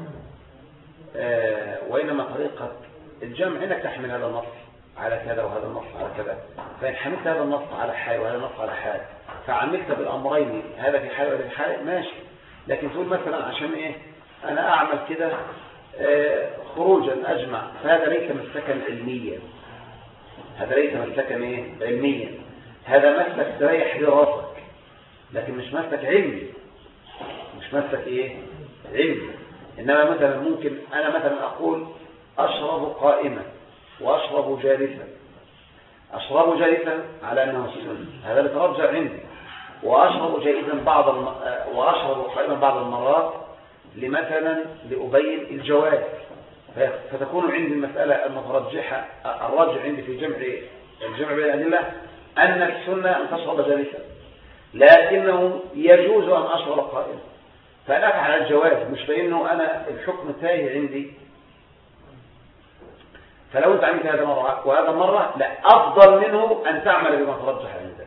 وإنما طريقة الجمع انك تحمل هذا النص على كذا وهذا النص على كذا، فإن حملت هذا النص على حال وهذا النص على حال فعملت بالأمرين هذا في حال وهذا في حال ماشي. لكن تقول مثلا عشان ايه انا اعمل كده خروجا اجمع، فهذا ليس مسلكا علميا، هذا ليس مسلكا ايه علميا، هذا مسلك تريح لراسك لكن مش مسلك علمي، مش مسلك ايه علمي. انما مثلا ممكن انا مثلا اقول اشرب قائما واشرب جالسا، اشرب جالسا على انه السنه، هذا اللي ترجع عندي، واشرب جائزا واشرب قائما بعض المرات لمثلا لأبين الجواز، فتكون عندي المسألة المترجحة الراجع عندي في الجمع بين الأدلة أن السنة أن تشرب جالسا، لكنه يجوز أن أشرب قائما، فأنا أفعل الجواز مش لأنه أنا الحكم تايه عندي. فلو أنت عملت هذا مرة وهذا مرة لا، أفضل منه أن تعمل بما ترجح عندك.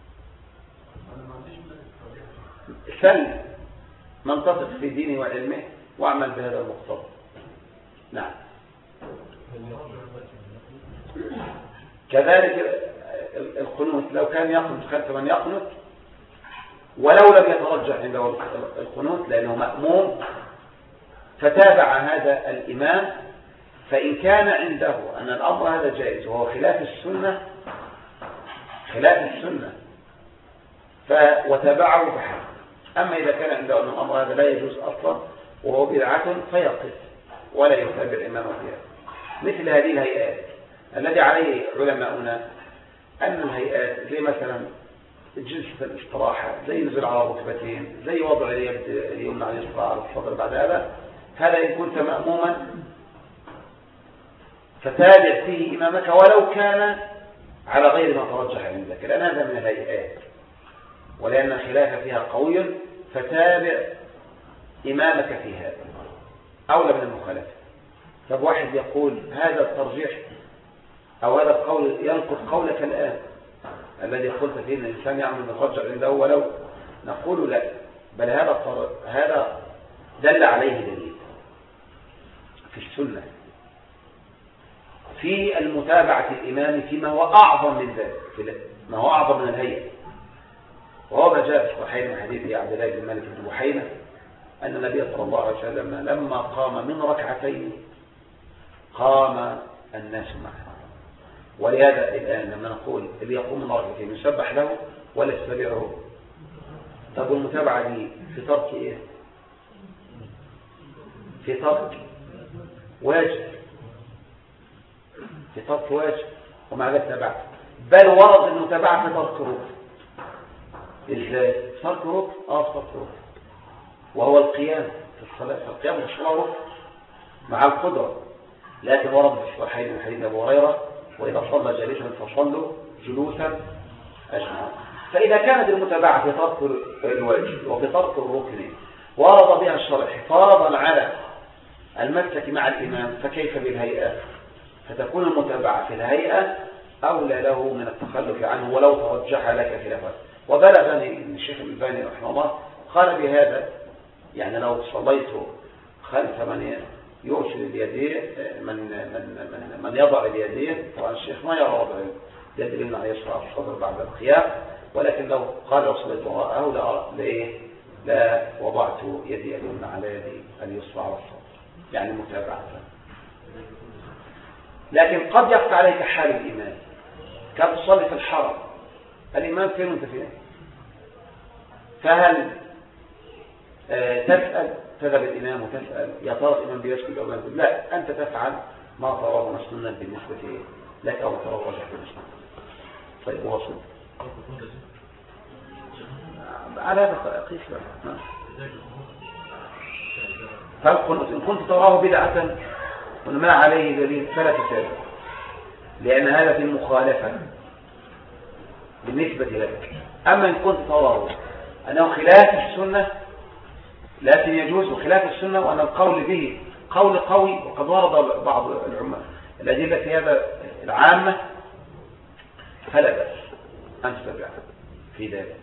سل من تثق في دينه وعلمه واعمل بهذا المقتضى. نعم. كذلك القنوت، لو كان يقنط خلف من يقنط ولو لم يترجح عنده القنوت لأنه مأموم فتابع هذا الإمام، فإن كان عنده أن الأمر هذا جائز وهو خلاف السنة وتابعه بحق. أما إذا كان عنده أن الأمر هذا لا يجوز أصلا وهو بدعة فيقف ولا يتابع الإمام فيها. مثل هذه الهيئات الذي عليه علماؤنا أن الهيئات زي مثلا جلسة الاستراحة، زي نزول على ركبتين، زي وضع اليد اليمنى على اليسرى على الصدر بعد هذا إن كنت مأموما فتابع فيه إمامك ولو كان على غير ما ترجح عندك، لأن هذا من الهيئات ولأن الخلاف فيها قوي، فتابع إمامك في هذا أولى من المخالفة. طب واحد يقول هذا الترجيح أو هذا القول ينقض قولك الآن الذي قلت فيه أن الإنسان يعمل مترجع عنده ولو، نقول لا، بل هذا دل عليه دليل في السنة في المتابعة الإمام فيما هو أعظم من ذلك، ما هو أعظم من الهيئة. وهو ما جاء في صحيح من حديث عبد الله بن مالك بن بحينة أن النبي صلى الله عليه وسلم لما قام من ركعتين قام الناس معه. ولهذا الآن لما نقول اللي يقوم من ركعتين يسبح له ولا يتبعه. طب والمتابعة دي في ترك إيه؟ في ترك واجب، في ترك واجب، ومع ذلك تبعت. بل ورد المتابعة في ترك ركن. ازاي؟ ترك ركن؟ ترك ركن، وهو القيام في الصلاة. القيام في الصلاة ركن مع القدرة، لكن ورد في الصحيحين من حديث أبو هريرة وإذا صلى جالسا فصلوا جلوسا أجمعون. فإذا كانت المتابعة في ترك الواجب وفي ترك الركن ورد بها الشرع حفاظا على المسلك مع الإمام، فكيف بالهيئة؟ فتكون المتابعة في الهيئة أولى له من التخلف عنه ولو ترجح لك خلافه. وبلغني ان الشيخ الألباني رحمه الله قال بهذا، يعني لو صليت خلف من يرسل اليدين من يضع اليدين، طبعا الشيخ ما يرى وضع اليد اليمنى على يسرى الصدر بعد القيام، ولكن لو قال لو صليت وراءه لا وضعت يدي اليمنى على يدي اليسرى على الصدر، يعني متابعة. لكن قد يقع عليك حال الإمام كان تصلي في الحرم، الإمام فين وانت فين؟ فهل تسأل تذهب الإمام وتسأل يا ترى الإمام بيسجد أو لا يسجد؟ لا، أنت تفعل ما تراه مسنونا بالنسبة لك أو تراه راجح بالنسبة لك. طيب واصل على هذا قيس له. فالقنوت إن كنت تراه بدعة وما عليه دليل فلا تتابع، لأن هذا في المخالفة بالنسبة لك. أما إن كنت تراه أنه خلاف السنة لكن يجوز خلاف السنة وأن القول به قول قوي، وقد ورد بعض العلماء الأدلة في هذا العامة، فلا بأس أن تتبع في ذلك.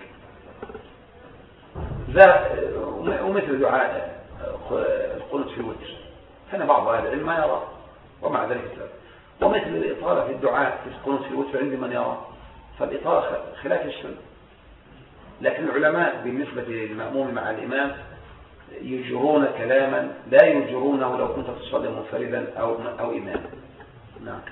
ومثل دعاء القنوت في الوتر كان بعض أهل العلم ما يرى ومع ذلك ثابت، ومثل الإطالة في الدعاء في القنوت في الوتر عند من يرى، فالإطالة خلاف السنة. لكن العلماء بالنسبة للمأموم مع الإمام يجرون كلاما لا يجرونه لو كنت تصلي منفردا أو إماما. نعم.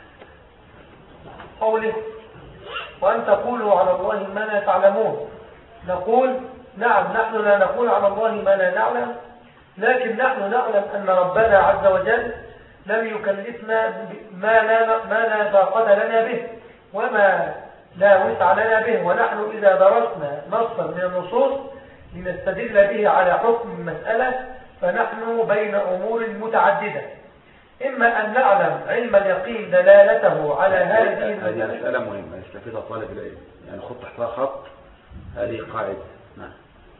قوله وأن تقولوا على الله ما لا تعلمون، نقول نعم، نحن لا نقول على الله ما لا نعلم، لكن نحن نعلم أن ربنا عز وجل لم يكلفنا ما لا طاقة لنا به وما لا وسع لنا به، ونحن إذا درسنا نصا من النصوص لنستدل به على حكم المسألة فنحن بين أمور متعددة، إما أن نعلم علم اليقين دلالته على هذه المسألة مهمة يستفيدها طالب العلم، يعني خط تحتها خط، هذه قاعدة. نعم.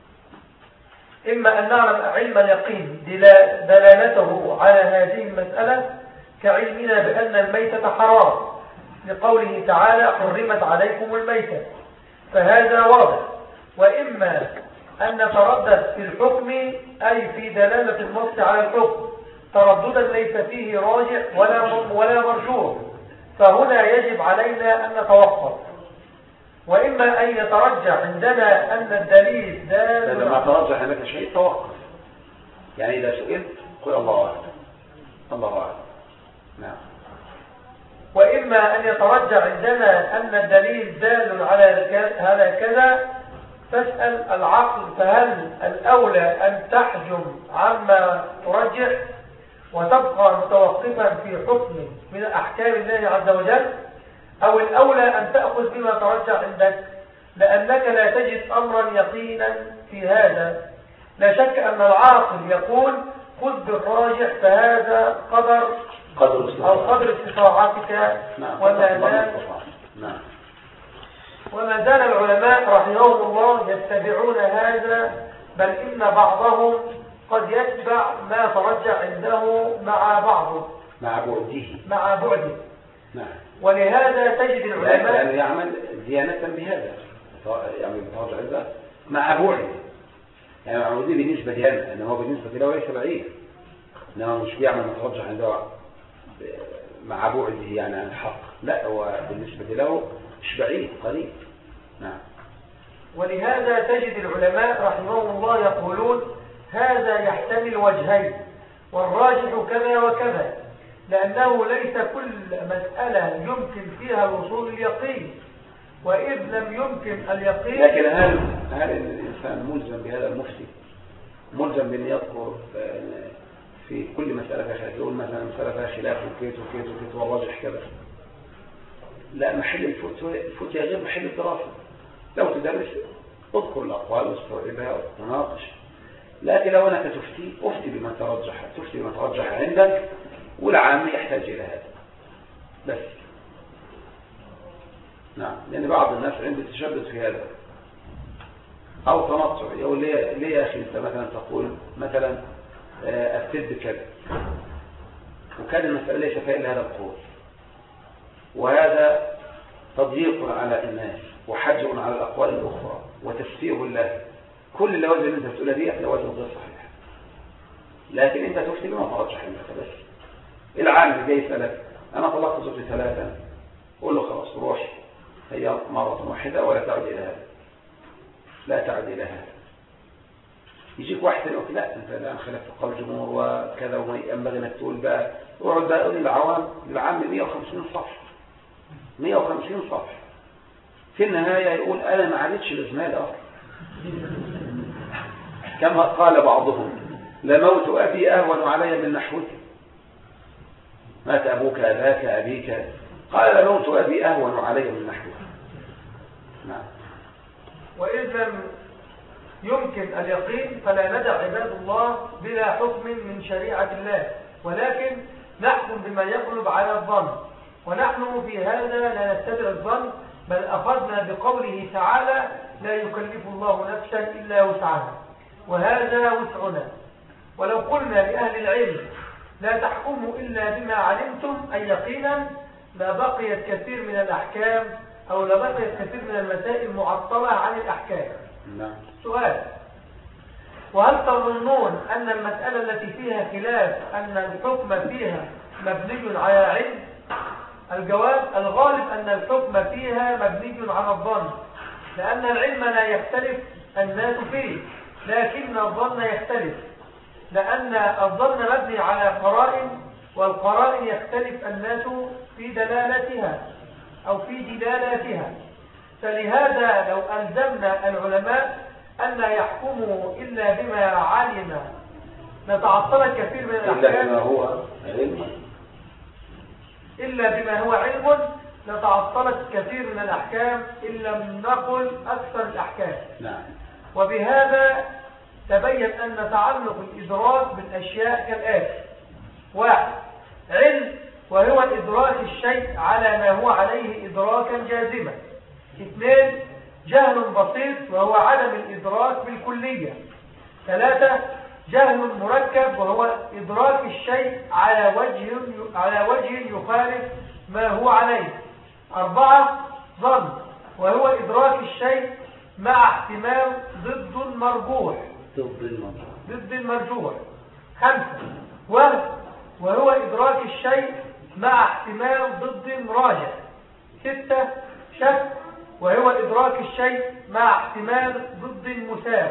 إما أن نعلم علم اليقين دلالته على هذه المسألة كعلمنا بأن الميتة حرام لقوله تعالى حرمت عليكم الميتة، فهذا واضح. وإما أن نتردد في الحكم أي في دلالة النص على الحكم ترددا ليس فيه راجع ولا مرجوح، فهنا يجب علينا أن نتوقف. وإما أن يترجح عندنا أن الدليل دال لما ترجح لك شيء توقف، يعني إذا سئلت قل الله أعلم، الله أعلم. نعم. وإما أن يترجح عندنا أن الدليل دال على كذا فاسأل العقل، فهل الأولى أن تحجم عما ترجح وتبقى متوقفا في حكم من أحكام الله عز وجل، أو الأولى أن تأخذ بما ترجح عندك، لأنك لا تجد أمرا يقينا في هذا. لا شك أن العاقل يقول خذ بالراجح، فهذا قدر استطاعتك. وما زال العلماء رحمهم الله يتبعون هذا، بل إن بعضهم قد يتبع ما ترجح عنده مع بعضه، مع بعده. مع بعده. نعم. ولهذا تجد العلماء لأنه يعمل ديانة بهذا، يعني بترجع الذات مع بعده. يعني مع بعده بالنسبة لنا، إنه هو بالنسبة له ليس بعيد، إنه مش بيعمل مترجح عنده مع بعده يعني عن الحق، لا هو بالنسبة له مش بعيد، قريب. نعم. ولهذا تجد العلماء رحمهم الله يقولون هذا يحتمل وجهين والراجح كذا وكذا، لأنه ليس كل مسألة يمكن فيها الوصول اليقين، وإذ لم يمكن اليقين. لكن هل الإنسان ملزم بهذا؟ المفتي ملزم بأن يذكر في كل مسألة فيها خلاف، يقول مثلا مسألة فيها خلاف وكيت وكيت وكيت والراجح كذا؟ لا، محل الفتيا غير محل الدراسة. لو تدرس اذكر الأقوال واستوعبها وتناقش، لكن لو أنك أفتي بما ترجح عندك، والعام يحتاج إلى هذا بس. نعم. لأن بعض الناس عنده تشدد في هذا أو تنطع، يقول ليه يا أخي أنت مثلا تقول مثلا أفتد بكذا، وكان المسألة ليس فيها إلا هذا القول، وهذا تضييق على الناس وحجر على الأقوال الأخرى وتفسير الله. كل اللوازم اللي أنت بتقولها دي لوازم غير صحيحة، لكن أنت تفتي بما ترجح عندك بس. العالم جاي يسألك أنا طلقت زوجتي 3، قول له خلاص روح هي مرة واحدة ولا تعد إلى هذا، لا تعد إلى هذا. يجيك واحد يقول لا أنت الآن خلفت قول الجمهور وكذا، وما ينبغي أنك تقول بقى اقعد بقى قول للعام 150 صفحة 150 صفحة، في النهاية يقول أنا ما عادتش الإزمال أصلا. كما قال بعضهم لموت أبي أهون علي من نحوك. مات أبوك أباك أبيك، قال لموت أبي أهون علي من نحوك. نعم. وإذ لم يمكن اليقين فلا ندع عباد الله بلا حكم من شريعة الله، ولكن نحكم بما يغلب على الظن، ونحن في هذا لا نتبع الظن، بل أخذنا بقوله تعالى لا يكلف الله نفسا إلا وسعها، وهذا وسعنا. ولو قلنا لأهل العلم لا تحكموا إلا بما علمتم أي يقينا، لبقيت كثير من الأحكام أو لبقيت كثير من المسائل معطلة عن الأحكام. سؤال: وهل تظنون أن المسألة التي فيها خلاف أن الحكم فيها مبني على علم؟ الجواب: الغالب أن الحكم فيها مبني على الظن، لأن العلم لا يختلف الناس فيه، لكن الظن يختلف، لأن الظن مبني على قرائن، والقرائن يختلف الناس في دلالتها أو في دلالاتها. فلهذا لو ألزمنا العلماء أن لا يحكموا إلا بما علم نتعطل كثير من الأحكام، إلا بما هو علم لتعطلت كثير من الأحكام إن لم نقل أكثر الأحكام. نعم. وبهذا تبين أن تعلق الإدراك بالأشياء كالآتي: 1. علم، وهو إدراك الشيء على ما هو عليه إدراكا جازما. 2. جهل بسيط، وهو عدم الإدراك بالكلية. 3. جهل مركب، وهو إدراك الشيء على وجه يخالف ما هو عليه. 4. ظن، وهو إدراك الشيء مع احتمال ضد المرجوح. 5. وهم، وهو إدراك الشيء مع احتمال ضد راجح. 6. شك، وهو إدراك الشيء مع احتمال ضد مساوي.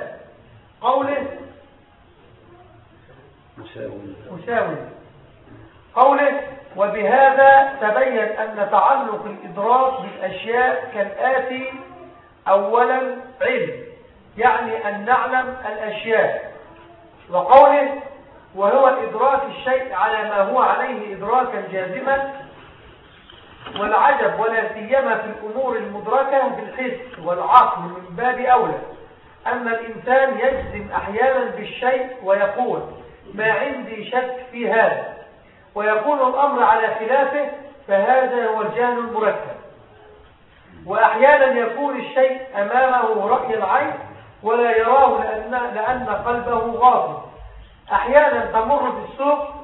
قوله: وبهذا تبين أن تعلق الإدراك بالأشياء كالآتي: أولا علم، يعني أن نعلم الأشياء. وقوله: وهو إدراك الشيء على ما هو عليه إدراكا جازما. والعجب ولا سيما في الأمور المدركة بالحس والعقل من باب أولى أن الإنسان يجزم أحيانا بالشيء ويقول ما عندي شك في هذا، ويكون الأمر على خلافه، فهذا هو الجهل المركب. وأحيانا يكون الشيء أمامه رأي العين ولا يراه لأن قلبه غافل. أحيانا تمر في السوق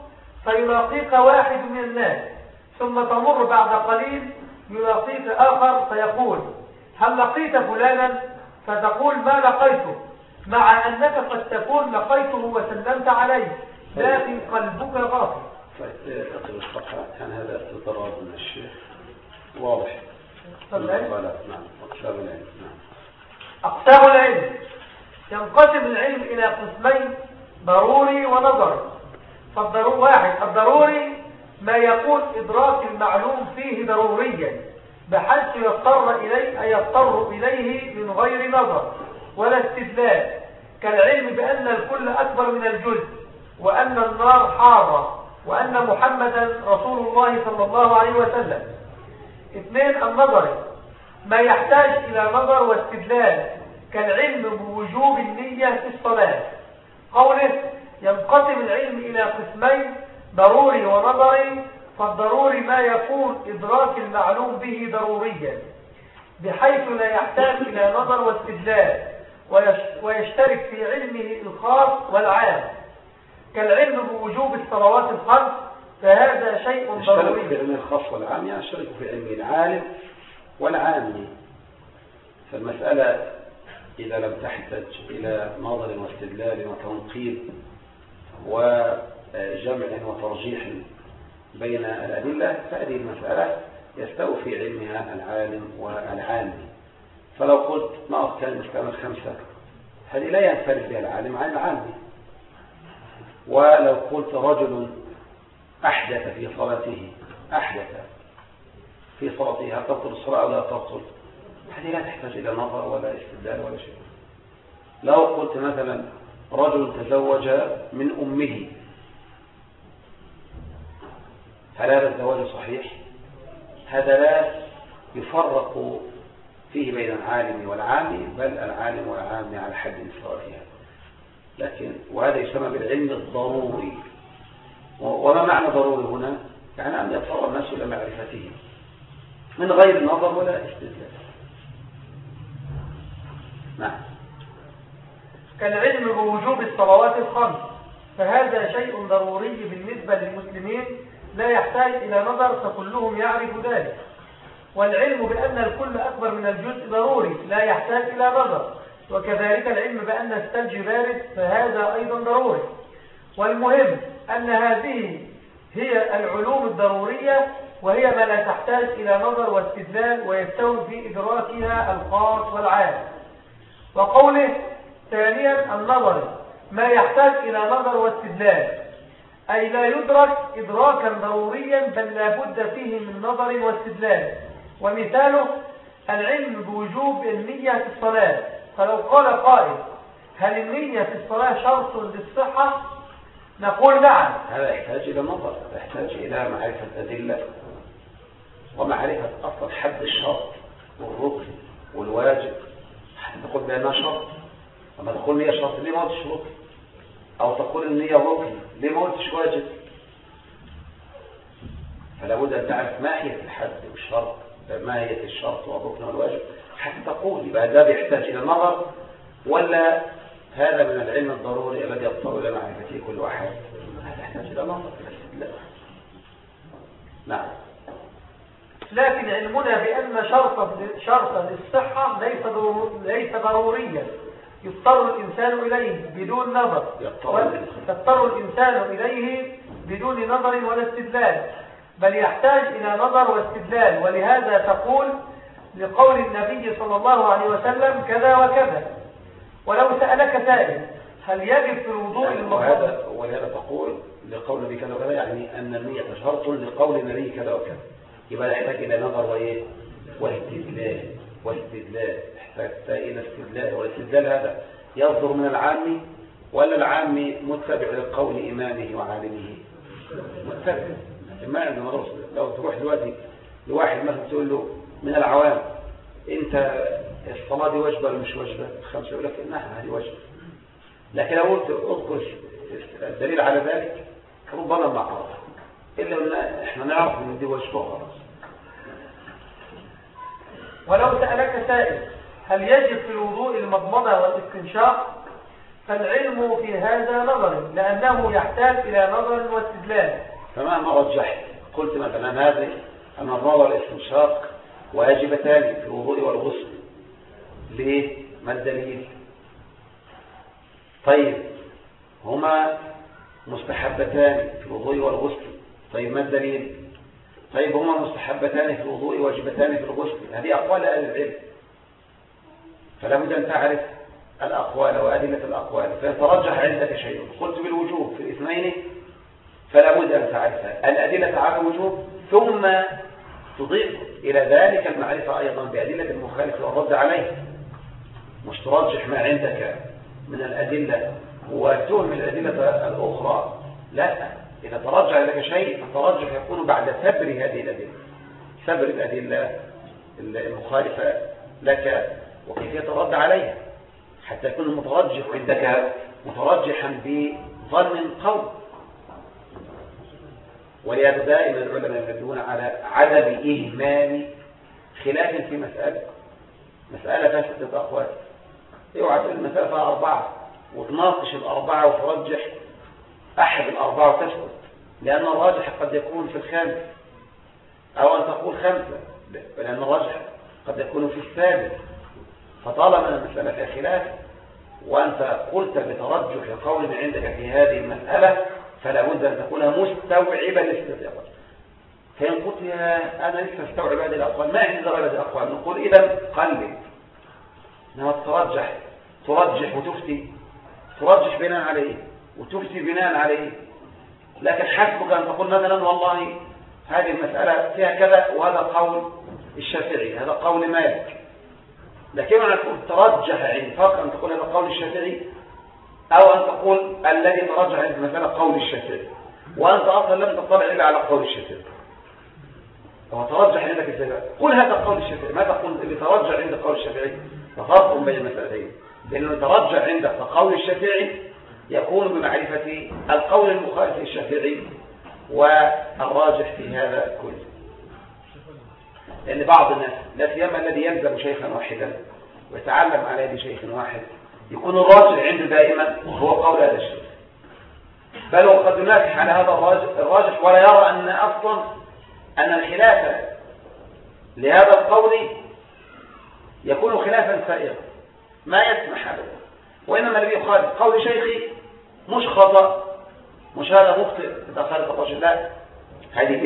فيلاقيك واحد من الناس، ثم تمر بعد قليل يلاقيك آخر فيقول هل لقيت فلانا؟ فتقول ما لقيته، مع أنك قد تكون لقيته وسلمت عليه لكن قلبك غافل. أقل الصفحة كان هذا استطراد من الشيخ واضح. نعم. أقسام العلم. أقسام العلم ينقسم العلم إلى قسمين: ضروري ونظري. واحد الضروري ما يكون إدراك المعلوم فيه ضروريا بحيث يضطر إليه من غير نظر ولا استدلال، كالعلم بأن الكل أكبر من الجزء، وأن النار حارة، وأن محمدا رسول الله صلى الله عليه وسلم. اثنين النظري ما يحتاج إلى نظر واستدلال، كالعلم بوجوب النية في الصلاة. قوله ينقسم العلم إلى قسمين: ضروري ونظري. فالضروري ما يكون إدراك المعلوم به ضروريا بحيث لا يحتاج إلى نظر واستدلال، ويشترك في علمه الخاص والعام، كالعلم بوجوب الصلوات الخمس، فهذا شيء ضروري. يشترك في علم الخاص والعام، يعني يشترك في علم العالم والعام. فالمسألة إذا لم تحتج إلى نظر واستدلال وتنقيب وجمع وترجيح بين الأدلة، فهذه المسألة يستوي في علمها العالم والعام. فلو قلت ما أركان الإسلام الخمسة، هذه لا ينفرد بها العالم عن العام. ولو قلت رجل أحدث في صلاته هل تبطل الصلاة أو لا تبطل؟ هذه لا تحتاج إلى نظر ولا استدلال ولا شيء. لو قلت مثلا رجل تزوج من أمه، هل هذا الزواج صحيح؟ هذا لا يفرق فيه بين العالم والعام، بل العالم والعام على حد سواء. وهذا يسمى بالعلم الضروري. وما معنى ضروري هنا؟ يعني أن يضطر الناس إلى معرفته من غير نظر ولا استدلال. نعم. كالعلم بوجوب الصلوات الخمس، فهذا شيء ضروري بالنسبة للمسلمين لا يحتاج إلى نظر، فكلهم يعرف ذلك. والعلم بأن الكل أكبر من الجزء ضروري لا يحتاج إلى نظر، وكذلك العلم بأن الثلج بارد، فهذا أيضا ضروري. والمهم أن هذه هي العلوم الضرورية، وهي ما لا تحتاج إلى نظر واستدلال، ويستوي في إدراكها الخاص والعام. وقوله ثانيا النظر ما يحتاج إلى نظر واستدلال، أي لا يدرك إدراكا ضروريا، بل لا بد فيه من نظر واستدلال. ومثاله العلم بوجوب النية في الصلاة. فلو قال قائل هل النية في الصلاة شرط للصحة؟ نقول نعم. هذا يحتاج إلى نظر، يحتاج إلى معرفة أدلة ومعرفة أصل حد الشرط والركن والواجب. تقول بأنها شرط، لما تقول النية شرط ليه ما قلتش ركن؟ أو تقول النية ركن ليه ما قلتش واجب؟ فلا بد أن تعرف ماهية الحد والشرط، ماهية الشرط والركن والواجب حتى تقول يبقى ده بيحتاج إلى نظر، ولا هذا من العلم الضروري الذي يضطر إلى معرفته كل واحد؟ هذا يحتاج إلى نظر. نعم. لكن علمنا بأن شرطا للصحة ليس ضروريا يضطر الإنسان إليه بدون نظر، يضطر الإنسان إليه بدون نظر ولا استدلال، بل يحتاج إلى نظر واستدلال. ولهذا تقول لقول النبي صلى الله عليه وسلم كذا وكذا. ولو سألك سائل هل يجب في الوضوء المضمضة، ولهذا تقول لقول النبي كذا وكذا، يعني أن النية شرط لقول النبي كذا وكذا، يبقى يحتاج إلى نظر وإيه واستدلال. يحتاج إلى استدلال، والاستدلال هذا يصدر من العام، ولا العام متبع لقول إمامه وعالمه؟ متبع. ما عندنا مدرسة. لو تروح دلوقتي لواحد مثلا تقول له من العوام انت الصلاة دي واجبة ولا مش واجبة؟ خمسة يقول لك انها هذه واجبة. لكن لو قلت اذكر الدليل على ذلك ربما ما عرف، الا ان احنا نعرف ان دي واجبة وخلاص. ولو سألك سائل هل يجب في الوضوء المضمضة والاستنشاق، فالعلم في هذا نظري، لأنه يحتاج إلى نظر واستدلال. فمهما رجحت قلت مثلا هذه أن النظر والاستنشاق واجبتان في الوضوء والغسل، ليه؟ ما الدليل؟ طيب هما مستحبتان في الوضوء والغسل، طيب ما الدليل؟ طيب هما مستحبتان في الوضوء واجبتان في الغسل، هذه أقوال أهل العلم، فلا بد أن تعرف الأقوال وأدلة الأقوال. فيترجح عندك شيء قلت بالوجوب في الاثنين، فلا بد أن تعرفها الأدلة على الوجوب، ثم تضيف إلى ذلك المعرفة أيضا بأدلة المخالف والرد عليه، مش ترجح ما عندك من الأدلة وتهمل الأدلة الأخرى، لا، إذا ترجح لك شيء الترجح يكون بعد سبر هذه الأدلة، سبر الأدلة المخالفة لك وكيفية الرد عليها، حتى يكون المترجح عندك مترجحا بظن قوي. ولهذا دائما العلماء يدلون على عدم إهمال خلاف في مسألة فيها 6 أقوال، اوعى تقول المسألة فيها 4 وتناقش ال4 وترجح أحد ال4 وتسكت، لأن الراجح قد يكون في الخامس، أو أن تقول 5، لأن الراجح قد يكون في السادس. فطالما المسألة فيها خلاف وأنت قلت بترجح قول عندك في هذه المسألة، فلا بد أن تكون مستوعبا للاستدلال. فإن قلت يا أنا لسه استوعب هذه الأقوال، ما عندي درجة الأقوال، نقول إذا قلب، إنما ترجح وتفتي، ترجح بناء عليه وتفتي بناء عليه، لكن حسبك أن تقول مثلا والله هذه المسألة فيها كذا وهذا قول الشافعي، هذا قول مالك، لكن أنا ترجح عند فرق أن تقول هذا قول الشافعي أو أن تقول الذي ترجح عند المسألة قول الشافعي، وأنت أصلا لم تطلع إلا على قول الشافعي. وترجح عندك الشافعي، قل هذا قول الشافعي، ما تقول اللي ترجح عند قول الشافعي؟ ففرق بين المسألتين، لأنه ترجح عندك قول الشافعي يكون بمعرفة القول المخالف للشافعي والراجح في هذا كله. لأن بعض الناس لا سيما الذي يلزم شيخا واحدا ويتعلم على يد شيخ واحد يكون الراجح عنده دائما هو قول هذا الشيخ، بل وقد ينافح على هذا الراجح ولا يرى أن أصلا أن الخلاف لهذا القول يكون خلافا سائغا، ما يسمح ابدا، وإنما الذي يخالف قول شيخي مش خطأ، مش هذا مخطئ إذا خالف الرجل، لا، هذه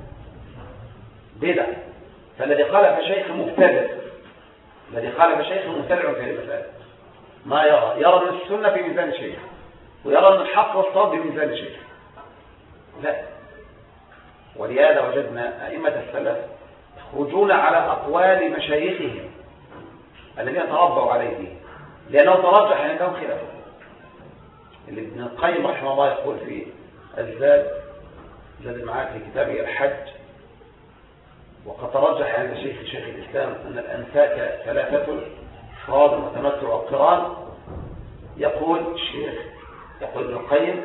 بدعة. فالذي خالف شيخ مبتدع، الذي خالف شيخ مبتدع في المسألة، ما يرى أن السنة في ميزان شيخ ويرى أن الحق والصواب في ميزان شيخ، لا. ولهذا وجدنا أئمة السلف يخرجون على أقوال مشايخهم الذين تربوا عليه، لأنه ترجح عندهم خلافه. اللي ابن القيم رحمه الله يقول في الزاد المعاد في كتابه الحج: وقد ترجح عند شيخ الإسلام أن الأنساك 3: إفراد وتمتع وقران. يقول الشيخ، يقول ابن القيم: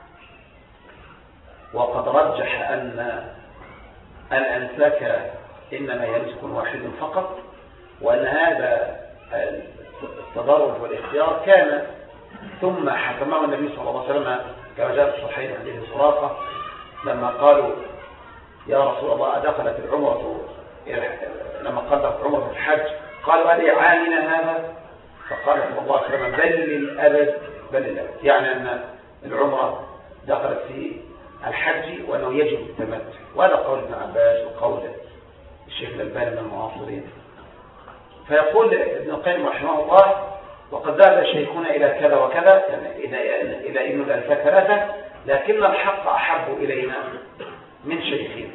وقد رجح أن الأنساك إنما يمسك واحد فقط، وأن هذا التدرج والاختيار كان ثم حكمه النبي صلى الله عليه وسلم كما جاء في الصحيحين حديث سراقة لما قالوا يا رسول الله أدخلت العمرة، لما قدرت عمرة في الحج قالوا ألي عامنا هذا؟ فقال صلى الله عليه وسلم: بل للأبد، بل للأبد، يعني أن العمرة دخلت في الحج وأنه يجب التمتع. وهذا قول ابن عباس وقول الشيخ الألباني من المعاصرين. فيقول ابن القيم رحمه الله: وقد ذهب شيخنا إلى كذا وكذا، يعني إلى إنه الأنساك 3، لكن الحق أحب إلينا من شيخين.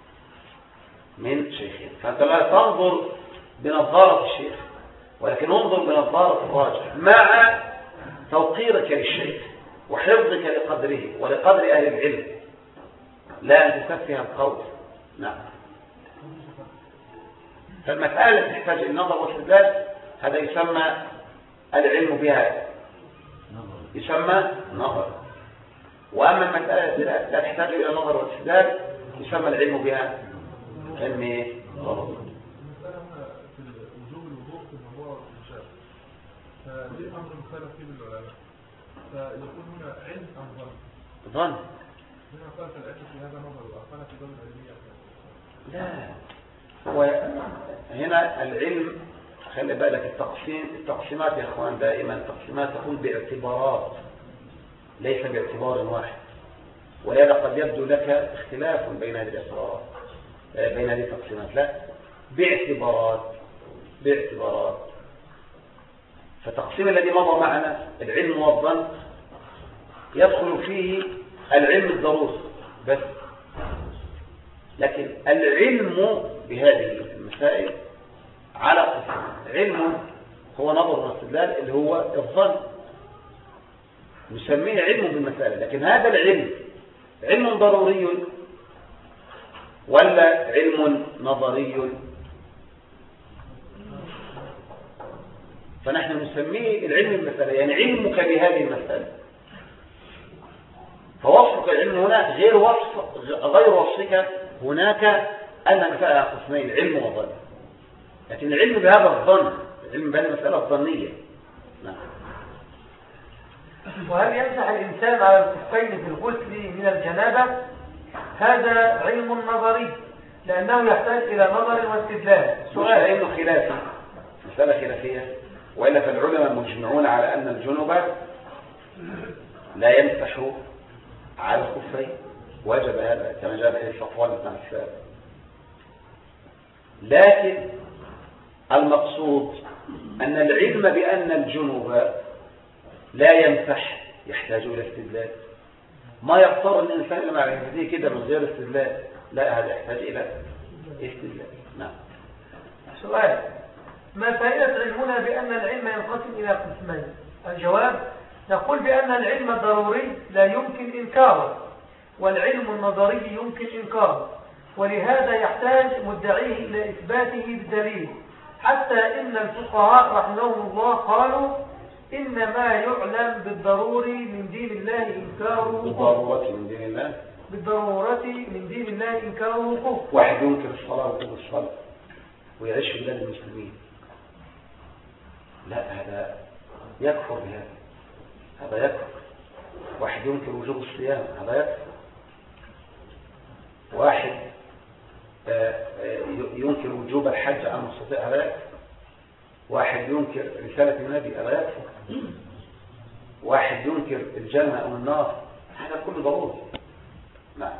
فأنت لا تنظر بنظارة الشيخ، ولكن انظر بنظارة الراجح مع توقيرك للشيخ وحفظك لقدره ولقدر أهل العلم، لا أن تسفه القول. نعم. فالمسألة تحتاج إلى النظر والاستدلال، هذا يسمى العلم بها، يسمى نظر. وأما المسألة لا تحتاج إلى النظر والاستدلال يسمى العلم بها علم ضروري. في وجوب الوضوء في الموضوع المشابه، فدي أمر مختلف فيه بالعلماء، فيكون هنا علم أم ظن؟ لا، هو هنا العلم، خلي بالك التقسيمات يا اخوان دائما التقسيمات تكون باعتبارات ليس باعتبار واحد، ولهذا قد يبدو لك اختلاف بين هذه الاعتبارات بين هذه التقسيمات. لا، باعتبارات. فالتقسيم الذي مضى معنا العلم والظن يدخل فيه العلم الضروري بس، لكن العلم بهذه المسائل على قسم. علم هو نظر واستدلال اللي هو الظن، نسميه علم بالمسائل، لكن هذا العلم علم ضروري ولا علم نظري؟ فنحن نسميه العلم بالمسألة، يعني علمك بهذه المسألة. فوصفك العلم هنا غير وصفك هناك أن المسألة قسمين، علم وظن. لكن العلم بهذا الظن، العلم بهذه المسألة الظنية. نعم. وهل يمسح الإنسان على الكفين في الغسل من الجنابة؟ هذا علم نظري لأنه يحتاج إلى نظر واستدلال. سؤال علم خلافي، مسألة خلافية، وإلا فالعلماء مجمعون على أن الجنوب لا يمسح على الخفين، وجب هذا كما جاء به صفوان بن عفان. لكن المقصود أن العلم بأن الجنوب لا يمسح يحتاج إلى استدلال. ما يضطر الإنسان لما يعرفه كده من غير استدلال، لا، هذا يحتاج إلى استدلال. نعم. سؤال: ما فائدة علمنا بأن العلم ينقسم إلى قسمين؟ الجواب: نقول بأن العلم الضروري لا يمكن إنكاره، والعلم النظري يمكن إنكاره، ولهذا يحتاج مدعيه إلى إثباته بالدليل، حتى إن الفقهاء رحمهم الله قالوا إن ما يعلم بالضروري من دين الله إنكاره بالضرورة من دين الله، بالضرورة من دين الله إنكاره كفر. واحد ينكر الصلاة ويقول الصلاة ويعيش في بلاد المسلمين، لا، هذا يكفر بهذا، هذا يكفر. واحد ينكر وجوب الصيام، هذا يكفر. واحد ينكر وجوب الحج عن المستطيع، هذا يكفر. واحد ينكر رسالة النبي، هذا يكفر. واحد ينكر الجنة أو النار، هذا كله ضروري. نعم.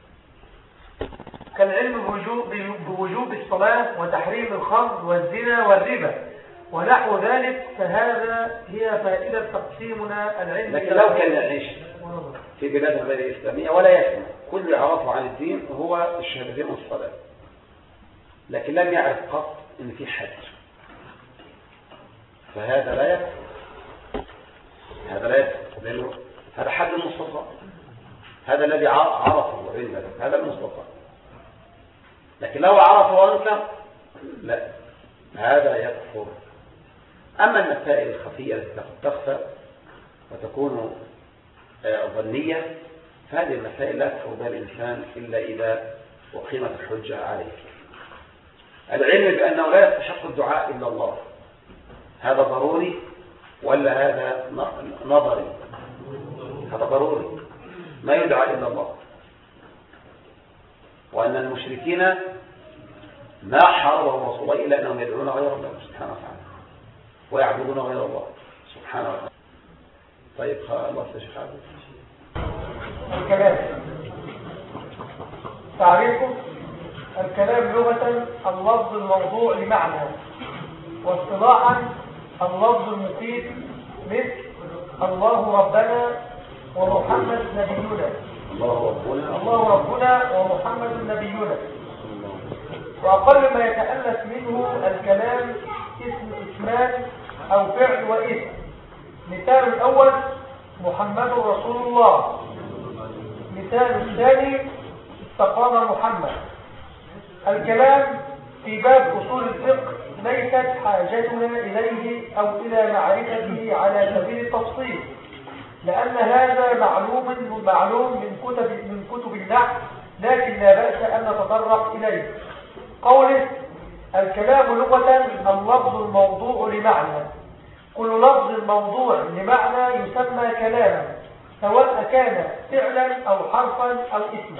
كالعلم بوجوب الصلاة وتحريم الخمر والزنا والربا ونحو ذلك، فهذا هي فائدة تقسيمنا العلم. لكن لو كان يعيش في بلاد غير إسلامية ولا يسمع، كل اللي عرفه عن الدين هو الشهادتين والصلاة، لكن لم يعرف قط إن في حج، فهذا لا يكفر. هذا لا يكفر، لأنه هذا حد المستطاع، هذا الذي عرفه علما، هذا المستطاع. لكن لو عرفه وانكر، لا، هذا يكفر. أما المسائل الخفية التي تخفى وتكون ظنية، فهذه المسائل لا يكفر بها الإنسان إلا إذا أقيمت الحجة عليه. العلم بأنه لا يستحق الدعاء إلا الله، هذا ضروري ولا هذا نظري؟ هذا ضروري، ما يدعى إلا الله. وأن المشركين ما حاربوا الرسول إلا أنهم يدعون غير الله سبحانه وتعالى ويعبدون غير الله سبحانه وتعالى. طيب، خلاص يا شيخ عبد. الكلام تعريفه: الكلام لغة اللفظ الموضوع لمعنى، واصطلاحا اللفظ المفيد، مثل الله ربنا ومحمد نبينا، الله ربنا ومحمد نبينا. وأقل ما يتألف منه الكلام اسمان أو فعل واسم. مثال الأول: محمد رسول الله. مثال الثاني: استقام محمد. الكلام في باب أصول الفقه ليست حاجتنا إليه أو إلى معرفته على سبيل التفصيل، لأن هذا معلوم من كتب النحو، لكن لا بأس أن نتطرق إليه. قوله: الكلام لغة اللفظ الموضوع لمعنى. كل لفظ موضوع لمعنى يسمى كلاما، سواء كان فعلا أو حرفا أو اسما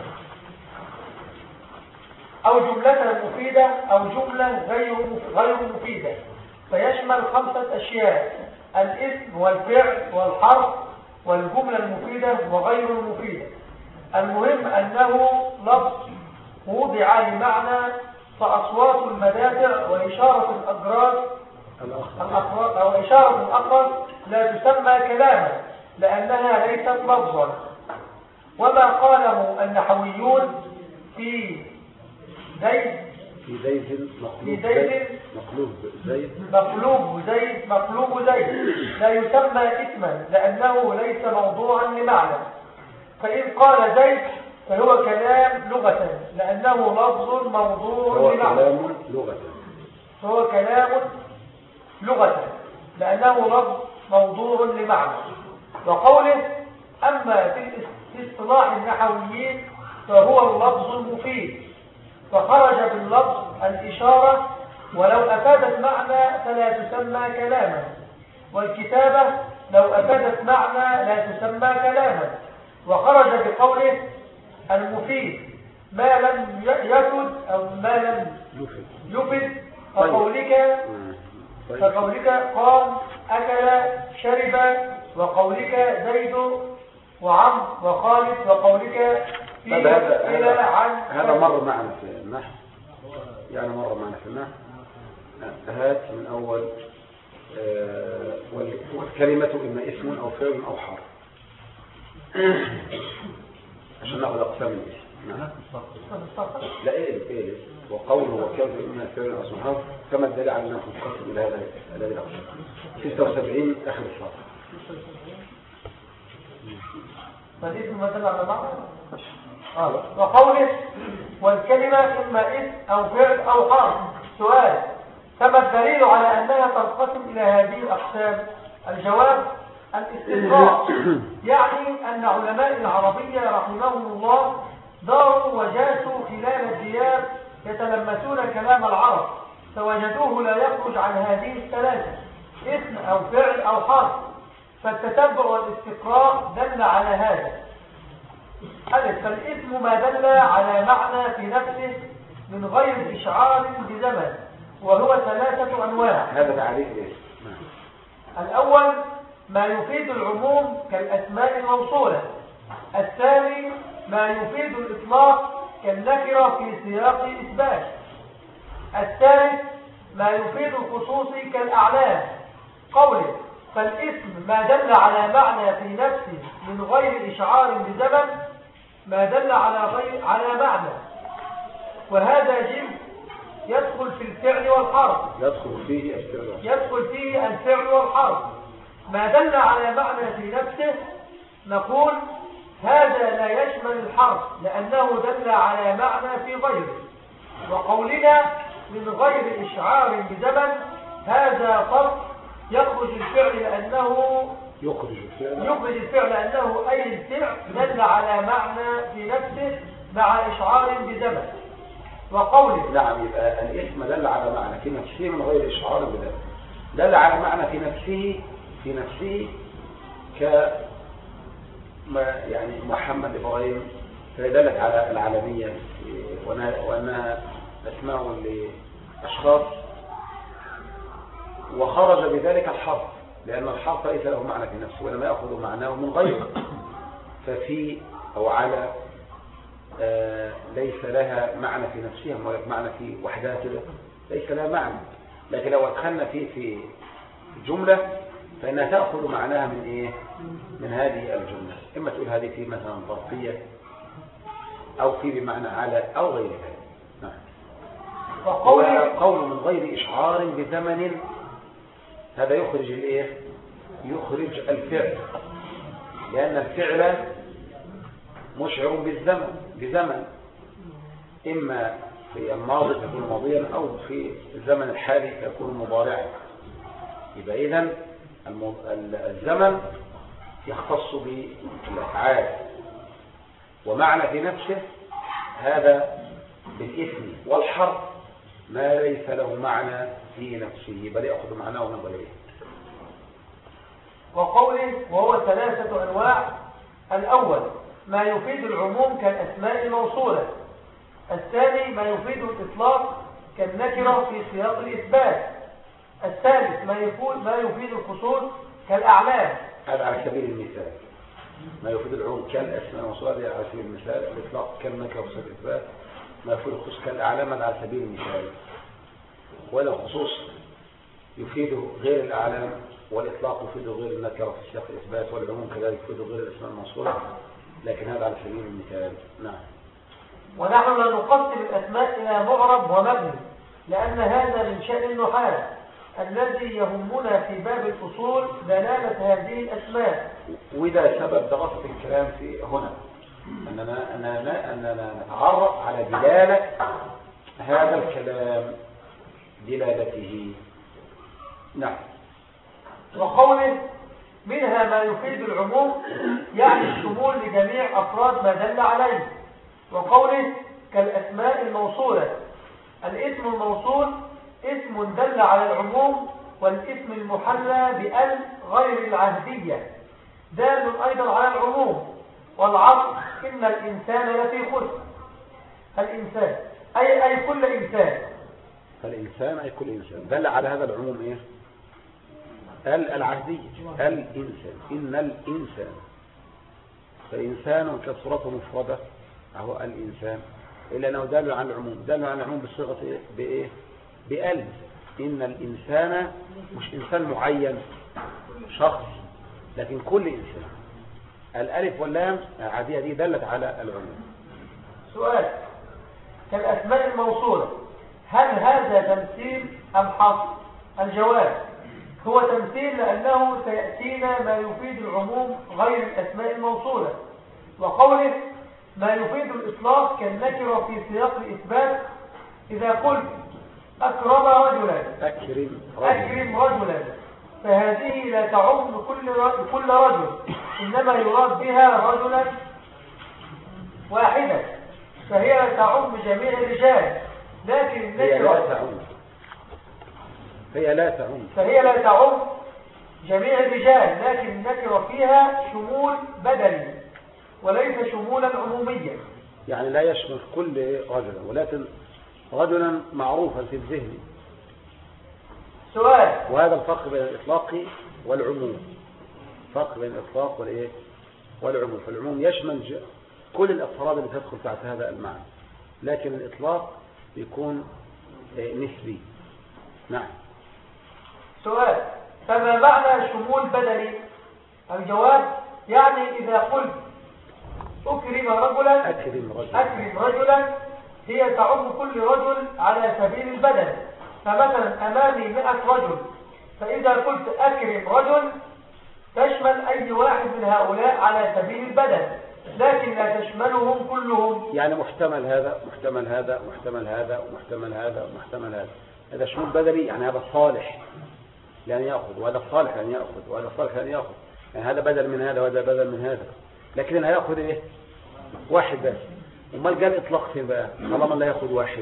أو جملة مفيدة أو جملة غير مفيدة، فيشمل 5 أشياء: الاسم والفعل والحرف والجملة المفيدة وغير المفيدة. المهم أنه لفظ وضع لمعنى، فأصوات المدافع وإشارة الأجراس أو إشارة الأقرص لا تسمى كلاما لأنها ليست لفظا. وما قاله النحويون في زيد مقلوب زيد لا يسمى اسما لأنه ليس موضوعا لمعنى. فإن قال زيد فهو كلام لغة لأنه لفظ موضوع لمعنى. فهو كلام لغة لأنه لفظ موضوع لمعنى. وقوله أما في اصطلاح النحويين فهو اللفظ المفيد، فخرج باللفظ الإشارة ولو أفادت معنى فلا تسمى كلاما، والكتابة لو أفادت معنى لا تسمى كلاما. وخرج بقوله المفيد ما لم يفد أو ما لم يفد، فقولك قام أكل شرب، وقولك زيد وعم وخالد، وقولك هذا مر معنا في النحو، يعني مر معنا في النحو. هات من أول والكلمة إما اسم أو فعل أو حرف عشان نأخذ أقسام الاسم. لا إيه وقوله وكلمة إما فعل أو اسم حرف كما الدليل على أنه مقسم إلى هذا الأقسام. 76 آخر الصفحة. فالاسم مثل على بعض. وقوله والكلمة إما اسم أو فعل أو حرف. سؤال: كما الدليل على أنها تنقسم إلى هذه الأقسام؟ الجواب: الاستقراء، يعني أن علماء العربية رحمهم الله داروا وجاسوا خلال الديار يتلمسون كلام العرب، فوجدوه لا يخرج عن هذه الثلاثة: اسم أو فعل أو حرف. فالتتبع والاستقراء دل على هذا. فالاسم ما دل على معنى في نفسه من غير إشعار بزمن، وهو 3 أنواع. هذا تعريف ايه؟ الأول ما يفيد العموم كالأسماء الموصولة. الثاني ما يفيد الإطلاق كالنكرة في سياق إثبات. الثالث ما يفيد الخصوص كالأعلام. قوله فالاسم ما دل على معنى في نفسه من غير إشعار بزمن، ما دل على معنى، وهذا جنس يدخل في الفعل والحرف. يدخل فيه الفعل والحرف. ما دل على معنى في نفسه نقول هذا لا يشمل الحرف لأنه دل على معنى في غيره. وقولنا من غير إشعار بزمن هذا فرق يخرج الفعل لأنه أي الفعل دل على معنى في نفسه مع إشعار بزمن. وقوله نعم، يبقى الاسم دل على معنى في نفسه من غير إشعار بزمن، دل على معنى في نفسه يعني محمد إبراهيم، فدلت على العالمية وأنها أسماء لأشخاص. وخرج بذلك الحرف لأن الحرف ليس له معنى في نفسه ولما يأخذ معناه من غيره. ففي أو على ليس لها معنى في نفسها، معنى في وحدها كده ليس لها معنى. لكن لو أدخلنا في جملة فإنها تأخذ معناها من إيه؟ من هذه الجملة. إما تقول هذه في مثلا ظرفية أو في بمعنى على أو غير ذلك. نعم. وقول من غير إشعار بزمن هذا يخرج الإيه؟ يخرج الفعل، لأن الفعل مشعر بزمن، إما في الماضي تكون ماضيا أو في الزمن الحالي تكون مضارعا. يبقى إذن الزمن يختص بالأفعال، ومعنى في نفسه هذا بالاسم. والحرف ما ليس له معنى في نفسه بل يأخذ معناه من غيره. وقوله وهو 3 أنواع الأول ما يفيد العموم كالأسماء الموصولة. الثاني ما يفيد الإطلاق كالنكرة في سياق الإثبات. الثالث ما يفيد الخصوص كالأعلام. هذا على سبيل المثال. ما يفيد العموم كالأسماء الموصولة على سبيل المثال. الإطلاق كالنكرة في سياق الإثبات. ما يفيد الخصوص كالأعلام على سبيل المثال. ولا الخصوص يفيد غير الأعلام، والإطلاق يفيد غير النكرة في سياق الإثبات، والعموم كذلك يفيد غير الأسماء الموصولة، لكن هذا على سبيل المثال. نعم. ونحن لا نقسم الأسماء إلى معرب ومبني، لأن هذا من شأن النحاة الذي يهمنا في باب الأصول دلالة هذه الأسماء. وإذا سبب دراسة الكلام في هنا أننا نتعرف على دلالة هذا الكلام، دلالته. نعم. وقوله منها ما يفيد العموم يعني الشمول لجميع أفراد ما دل عليه. وقوله كالأسماء الموصولة، الاسم الموصول اسم دل على العموم، والاسم المحلى بأل غير العهدية دال أيضا على العموم. والعصر إن الإنسان لفي خسر. الإنسان أي كل إنسان. الإنسان أي كل إنسان دل على هذا العموم إيه؟ العهدية. الإنسان إن الإنسان، فإنسان كصورته مفردة هو الإنسان، إلا أنه دل على العموم. دل على العموم بالصيغة بإيه؟ بأل. إن الإنسان مش إنسان معين شخص، لكن كل إنسان. الألف واللام العادية دي دلت على العموم. سؤال: كالأسماء الموصولة هل هذا تمثيل أم حصر؟ الجواب: هو تمثيل، لأنه سيأتينا ما يفيد العموم غير الأسماء الموصولة. وقوله ما يفيد الإطلاق كالنكرة في سياق الإثبات، إذا قلت أكرم رجلا أكرم رجلا، فهذه لا تعم كل رجل، إنما يراد بها رجلا واحدا، فهي لا تعم جميع الرجال. لكن النكرة فهي لا تعم جميع الرجال، لكن النكرة فيها شمول بدني وليس شمولا عموميا. يعني لا يشمل كل رجلا، ولكن رجلا معروفا في الذهن. سؤال: وهذا الفرق بين الإطلاق والعموم. فرق بين الإطلاق والعموم. فالعموم يشمل كل الأفراد اللي تدخل تحت هذا المعنى، لكن الإطلاق يكون نسبي. نعم. سؤال: فما معنى شمول بدني؟ الجواب: يعني إذا قلت أكرم رجلا هي تعم كل رجل على سبيل البدن. فمثلا أمامي 100 رجل، فإذا قلت أكرم رجل تشمل أي واحد من هؤلاء على سبيل البدن، لكن لا تشملهم كلهم. يعني محتمل هذا محتمل هذا محتمل هذا ومحتمل هذا ومحتمل هذا. هذا شمول بدني، يعني هذا صالح لأن يأخذ، وهذا صالح لأن يأخذ، وهذا صالح لأن يأخذ. يعني هذا بدل من هذا وهذا بدل من هذا، لكن اللي هيأخذ إيه؟ واحد بس. وما قال إطلاق فين بقى طالما لا يأخذ واحد؟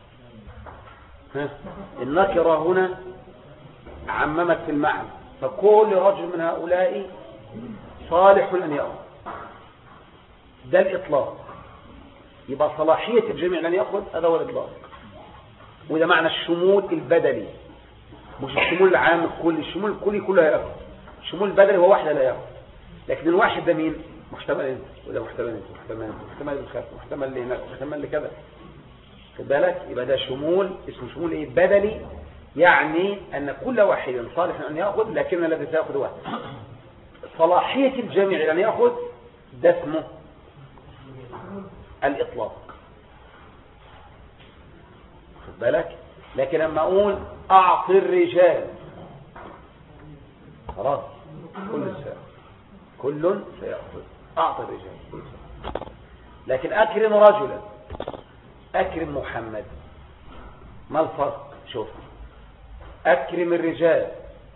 النكرة هنا عممت في المعنى، فكل رجل من هؤلاء صالح أن يأخذ. ده الإطلاق. يبقى صلاحية الجميع لن يأخذ، هذا هو الإطلاق. وده معنى الشمول البدني، مش الشمول العام الكلي. الشمول الكلي كله يأخذ، الشمول البدني هو واحد لا يأخذ. لكن الواحد ده مين؟ محتمل انت، وده محتمل انت، محتمل بالخارج، محتمل لهناك، محتمل لكذا. خد بالك؟ يبقى ده شمول اسمه شمول ايه؟ بدني، يعني ان كل واحد صالح ان ياخذ، لكن الذي سياخذ واحد. صلاحيه الجميع ان ياخذ ده اسمه الاطلاق. خد بالك؟ لكن لما اقول اعطي الرجال، خلاص كل سيأخذ. أعطى الرجال. لكن أكرم رجلا، أكرم محمد، ما الفرق؟ شوف، أكرم الرجال،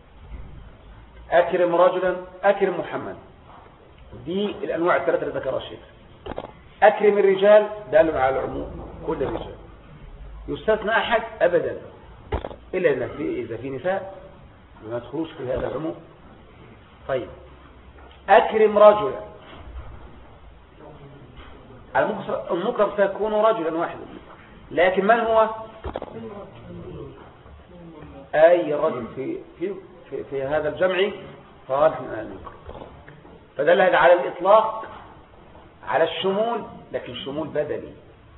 أكرم رجلا، أكرم محمد، دي الأنواع الثلاثة اللي ذكرها الشيخ. أكرم الرجال دال على العموم، كل الرجال. يستثنى أحد أبدا، إلا إذا في نساء ما تدخلوش في هذا العموم. طيب، أكرم رجلا، المكرم سيكون رجلا واحدا، لكن من هو؟ أي رجل في هذا الجمع صالح من المكرم. فدل هذا على الإطلاق على الشمول، لكن شمول بدلي.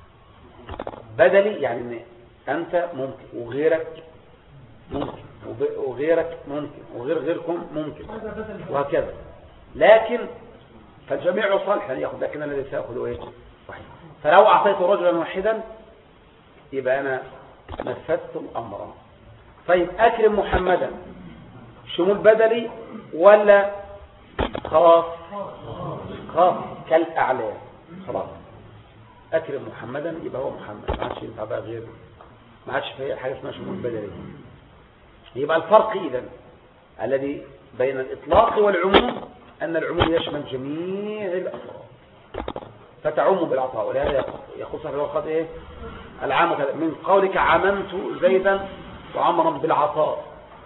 بدلي يعني إن أنت ممكن وغيرك ممكن وغيرك ممكن وغير غيركم ممكن وهكذا. لكن فالجميع صالح يأخذ، لكن الذي سيأخذ إيه؟ واحد. فلو أعطيت رجلا واحدا يبقى أنا نفذت الأمر. طيب أكرم محمدا شمول بدلي ولا خاص؟ خاص كالأعلام. خلاص أكرم محمدا يبقى هو محمد، ما عادش ينفع بقى غيره، ما عادش في حاجة اسمها شمول بدلي. يبقى الفرق إذن الذي بين الإطلاق والعموم أن العموم يشمل جميع الأفراد فتعم بالعطاء، ولهذا يخص في الوقت إيه؟ العام من قولك عممت زيدا وعمرا بالعطاء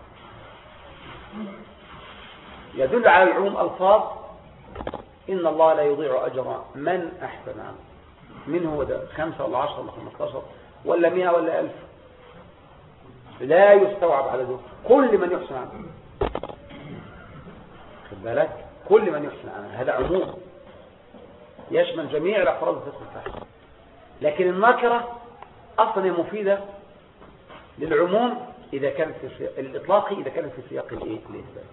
يدل على العموم ألفاظ إن الله لا يضيع أجر من أحسن عمل. من هو ده؟ 5 ولا 10 ولا 15 ولا 100 ولا 1000؟ لا يستوعب على ذلك. كل من يحسن عمل، خد بالك، كل من يحسن عمل هذا عموم يشمل جميع الأفراد في الفحص. لكن النكرة أصلا هي مفيدة للعموم إذا كانت في سياق الإطلاقي، إذا كانت في سياق الإثبات.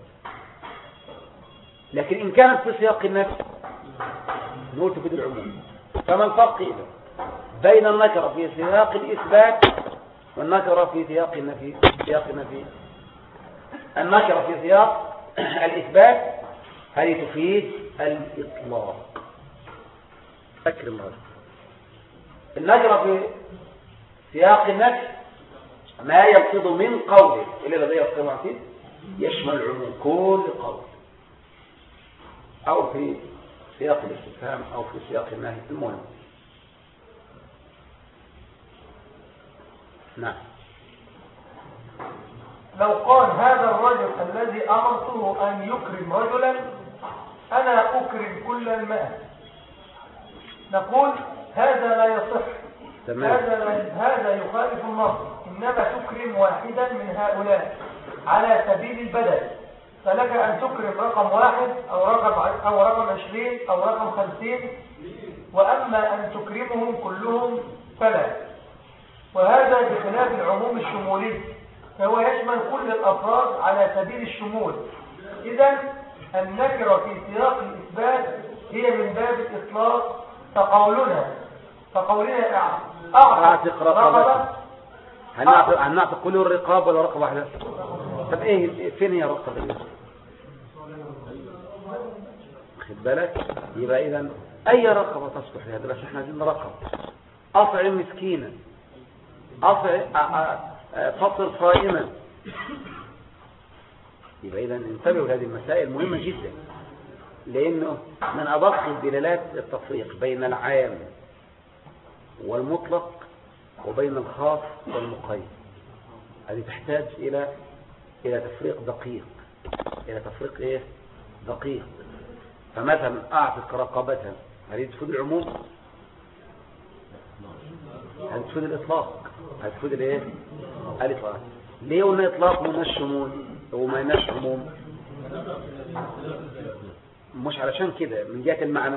لكن إن كانت في سياق النفي نقول تفيد العموم. فما الفرق إذا بين النكرة في سياق الإثبات والنكرة في سياق النفي؟ النكرة في سياق الإثبات هل تفيد الإطلاق؟ أكرم هذا. النكرة في سياق النفي ما يقصد من قوله إلا الذي يقصد فيه يشمل العموم كل قول، أو في سياق الاستفهام أو في سياق النهي. المهم نعم. لو قال هذا الرجل الذي أمرته أن يكرم رجلا أنا أكرم كل الماء، نقول هذا لا يصح. هذا يخالف النص. إنما تكرم واحدا من هؤلاء على سبيل البدل، فلك أن تكرم رقم 1 أو رقم 20 أو رقم 50، وأما أن تكرمهم كلهم فلا. وهذا بخلاف العموم الشمولي، فهو يشمل كل الأفراد على سبيل الشمول. إذن النكرة في سياق الإثبات هي من باب الإطلاق، فقولنا أعتق رقبة. هنعتق كل الرقاب ولا رقبة واحدة؟ طب إيه فين هي الرقبة؟ خد بالك. يبقى إذن أي رقبة تصلح لهذا، بس احنا عايزين رقبة. أطعم مسكينا، فطر صائما. يبقى إذن انتبهوا لهذه المسائل مهمة جدا، لأنه من أدق دلالات التفريق بين العام والمطلق وبين الخاص والمقيد. هذه تحتاج إلى تفريق دقيق، إلى تفريق إيه؟ دقيق. فمثلا أعتق رقبة، هذه تفيد العموم؟ هذه تفيد الإطلاق؟ هذه تفيد الإيه؟ الإطلاق. ليه قلنا إطلاق وما الشمول وما يناش عموم؟ مش علشان كده، من جهة المعنى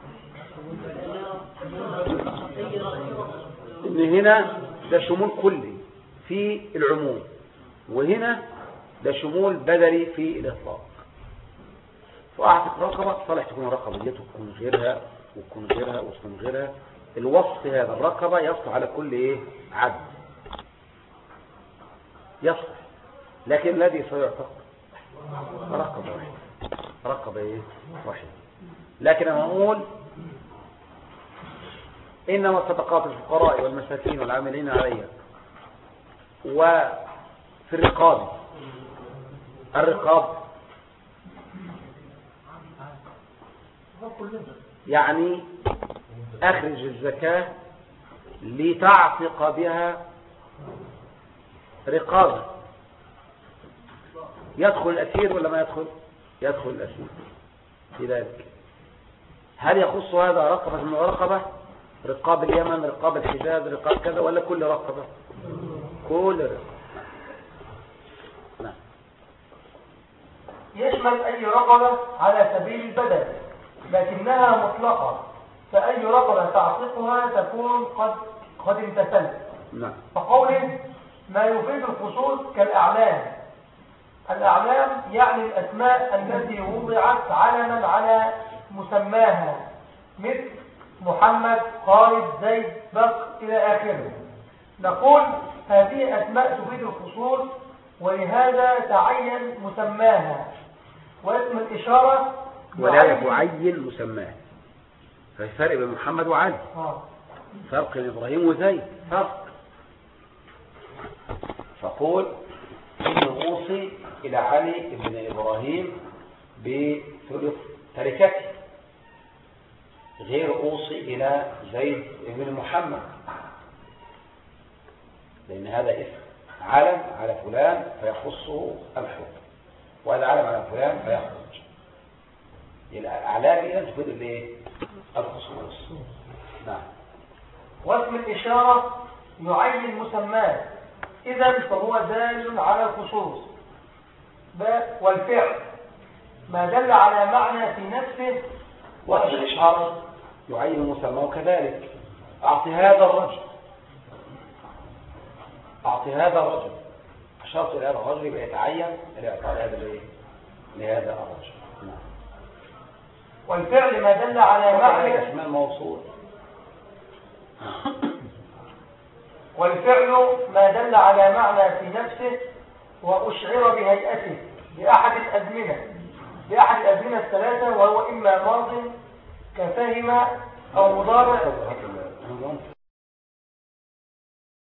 إن هنا ده شمول كلي في العموم، وهنا ده شمول بدلي في الإطلاق. فأعتق رقبة صالح تكون رقبة دي تكون غيرها وتكون غيرها وتكون غيرها. الوصف هذا الرقبة يصلح على كل إيه؟ عبد يصلح. لكن الذي سيعتق رقبة واحدة، رقبة إيه؟ واحدة. لكن أنا أقول إنما الصدقات الفقراء والمساكين والعاملين عليها وفي الرقاب يعني أخرج الزكاة لتعتق بها رقابة. يدخل الأسير ولا ما يدخل؟ يدخل الأسير في ذلك. هل يخص هذا رقبة من رقبة؟ رقاب اليمن، رقاب الحجاز، رقاب كذا، ولا كل رقبة؟ كل رقبة. نعم. يشمل أي رقبة على سبيل البدل، لكنها مطلقة، فأي رقبة تعتقها تكون قد امتثلت. نعم. فقوله ما يفيد الخصوص كالأعلام. الأعلام يعني الأسماء التي وضعت علما على مسماها، مثل محمد، خالد، زيد، بكر إلى آخره. نقول هذه أسماء تفيد الخصوص، ولهذا تعين مسماها. واسم الإشارة ولا يعين مسماه. ففي فرق بين محمد وعلي، فرق بين إبراهيم وزيد، فرق. فقول إن أوصي إلى علي بن إبراهيم بثلث تركته، غير أوصي إلى زيد بن محمد، لأن هذا اسم علم على فلان فيخصه الحكم، وهذا علم على فلان فيخرج. الأعلام إذا تفيد الايه؟ الخصوص. نعم. واسم الإشارة يعين مسماه، إذن فهو دال على الخصوص. والفعل ما دل على معنى في نفسه. واسم الإشارة يعين مسماه كذلك. أعطي هذا الرجل، أعطي هذا الرجل، أشرت إلى هذا الرجل يبقى يتعين لإعطاء لهذا الرجل. نعم. والفعل ما دل على معنى اسم الموصول. والفعل ما دل على معنى في نفسه وأشعر بهيئته بأحد الأزمنة الثلاثة، وهو إما ماض كفهم أو مضارع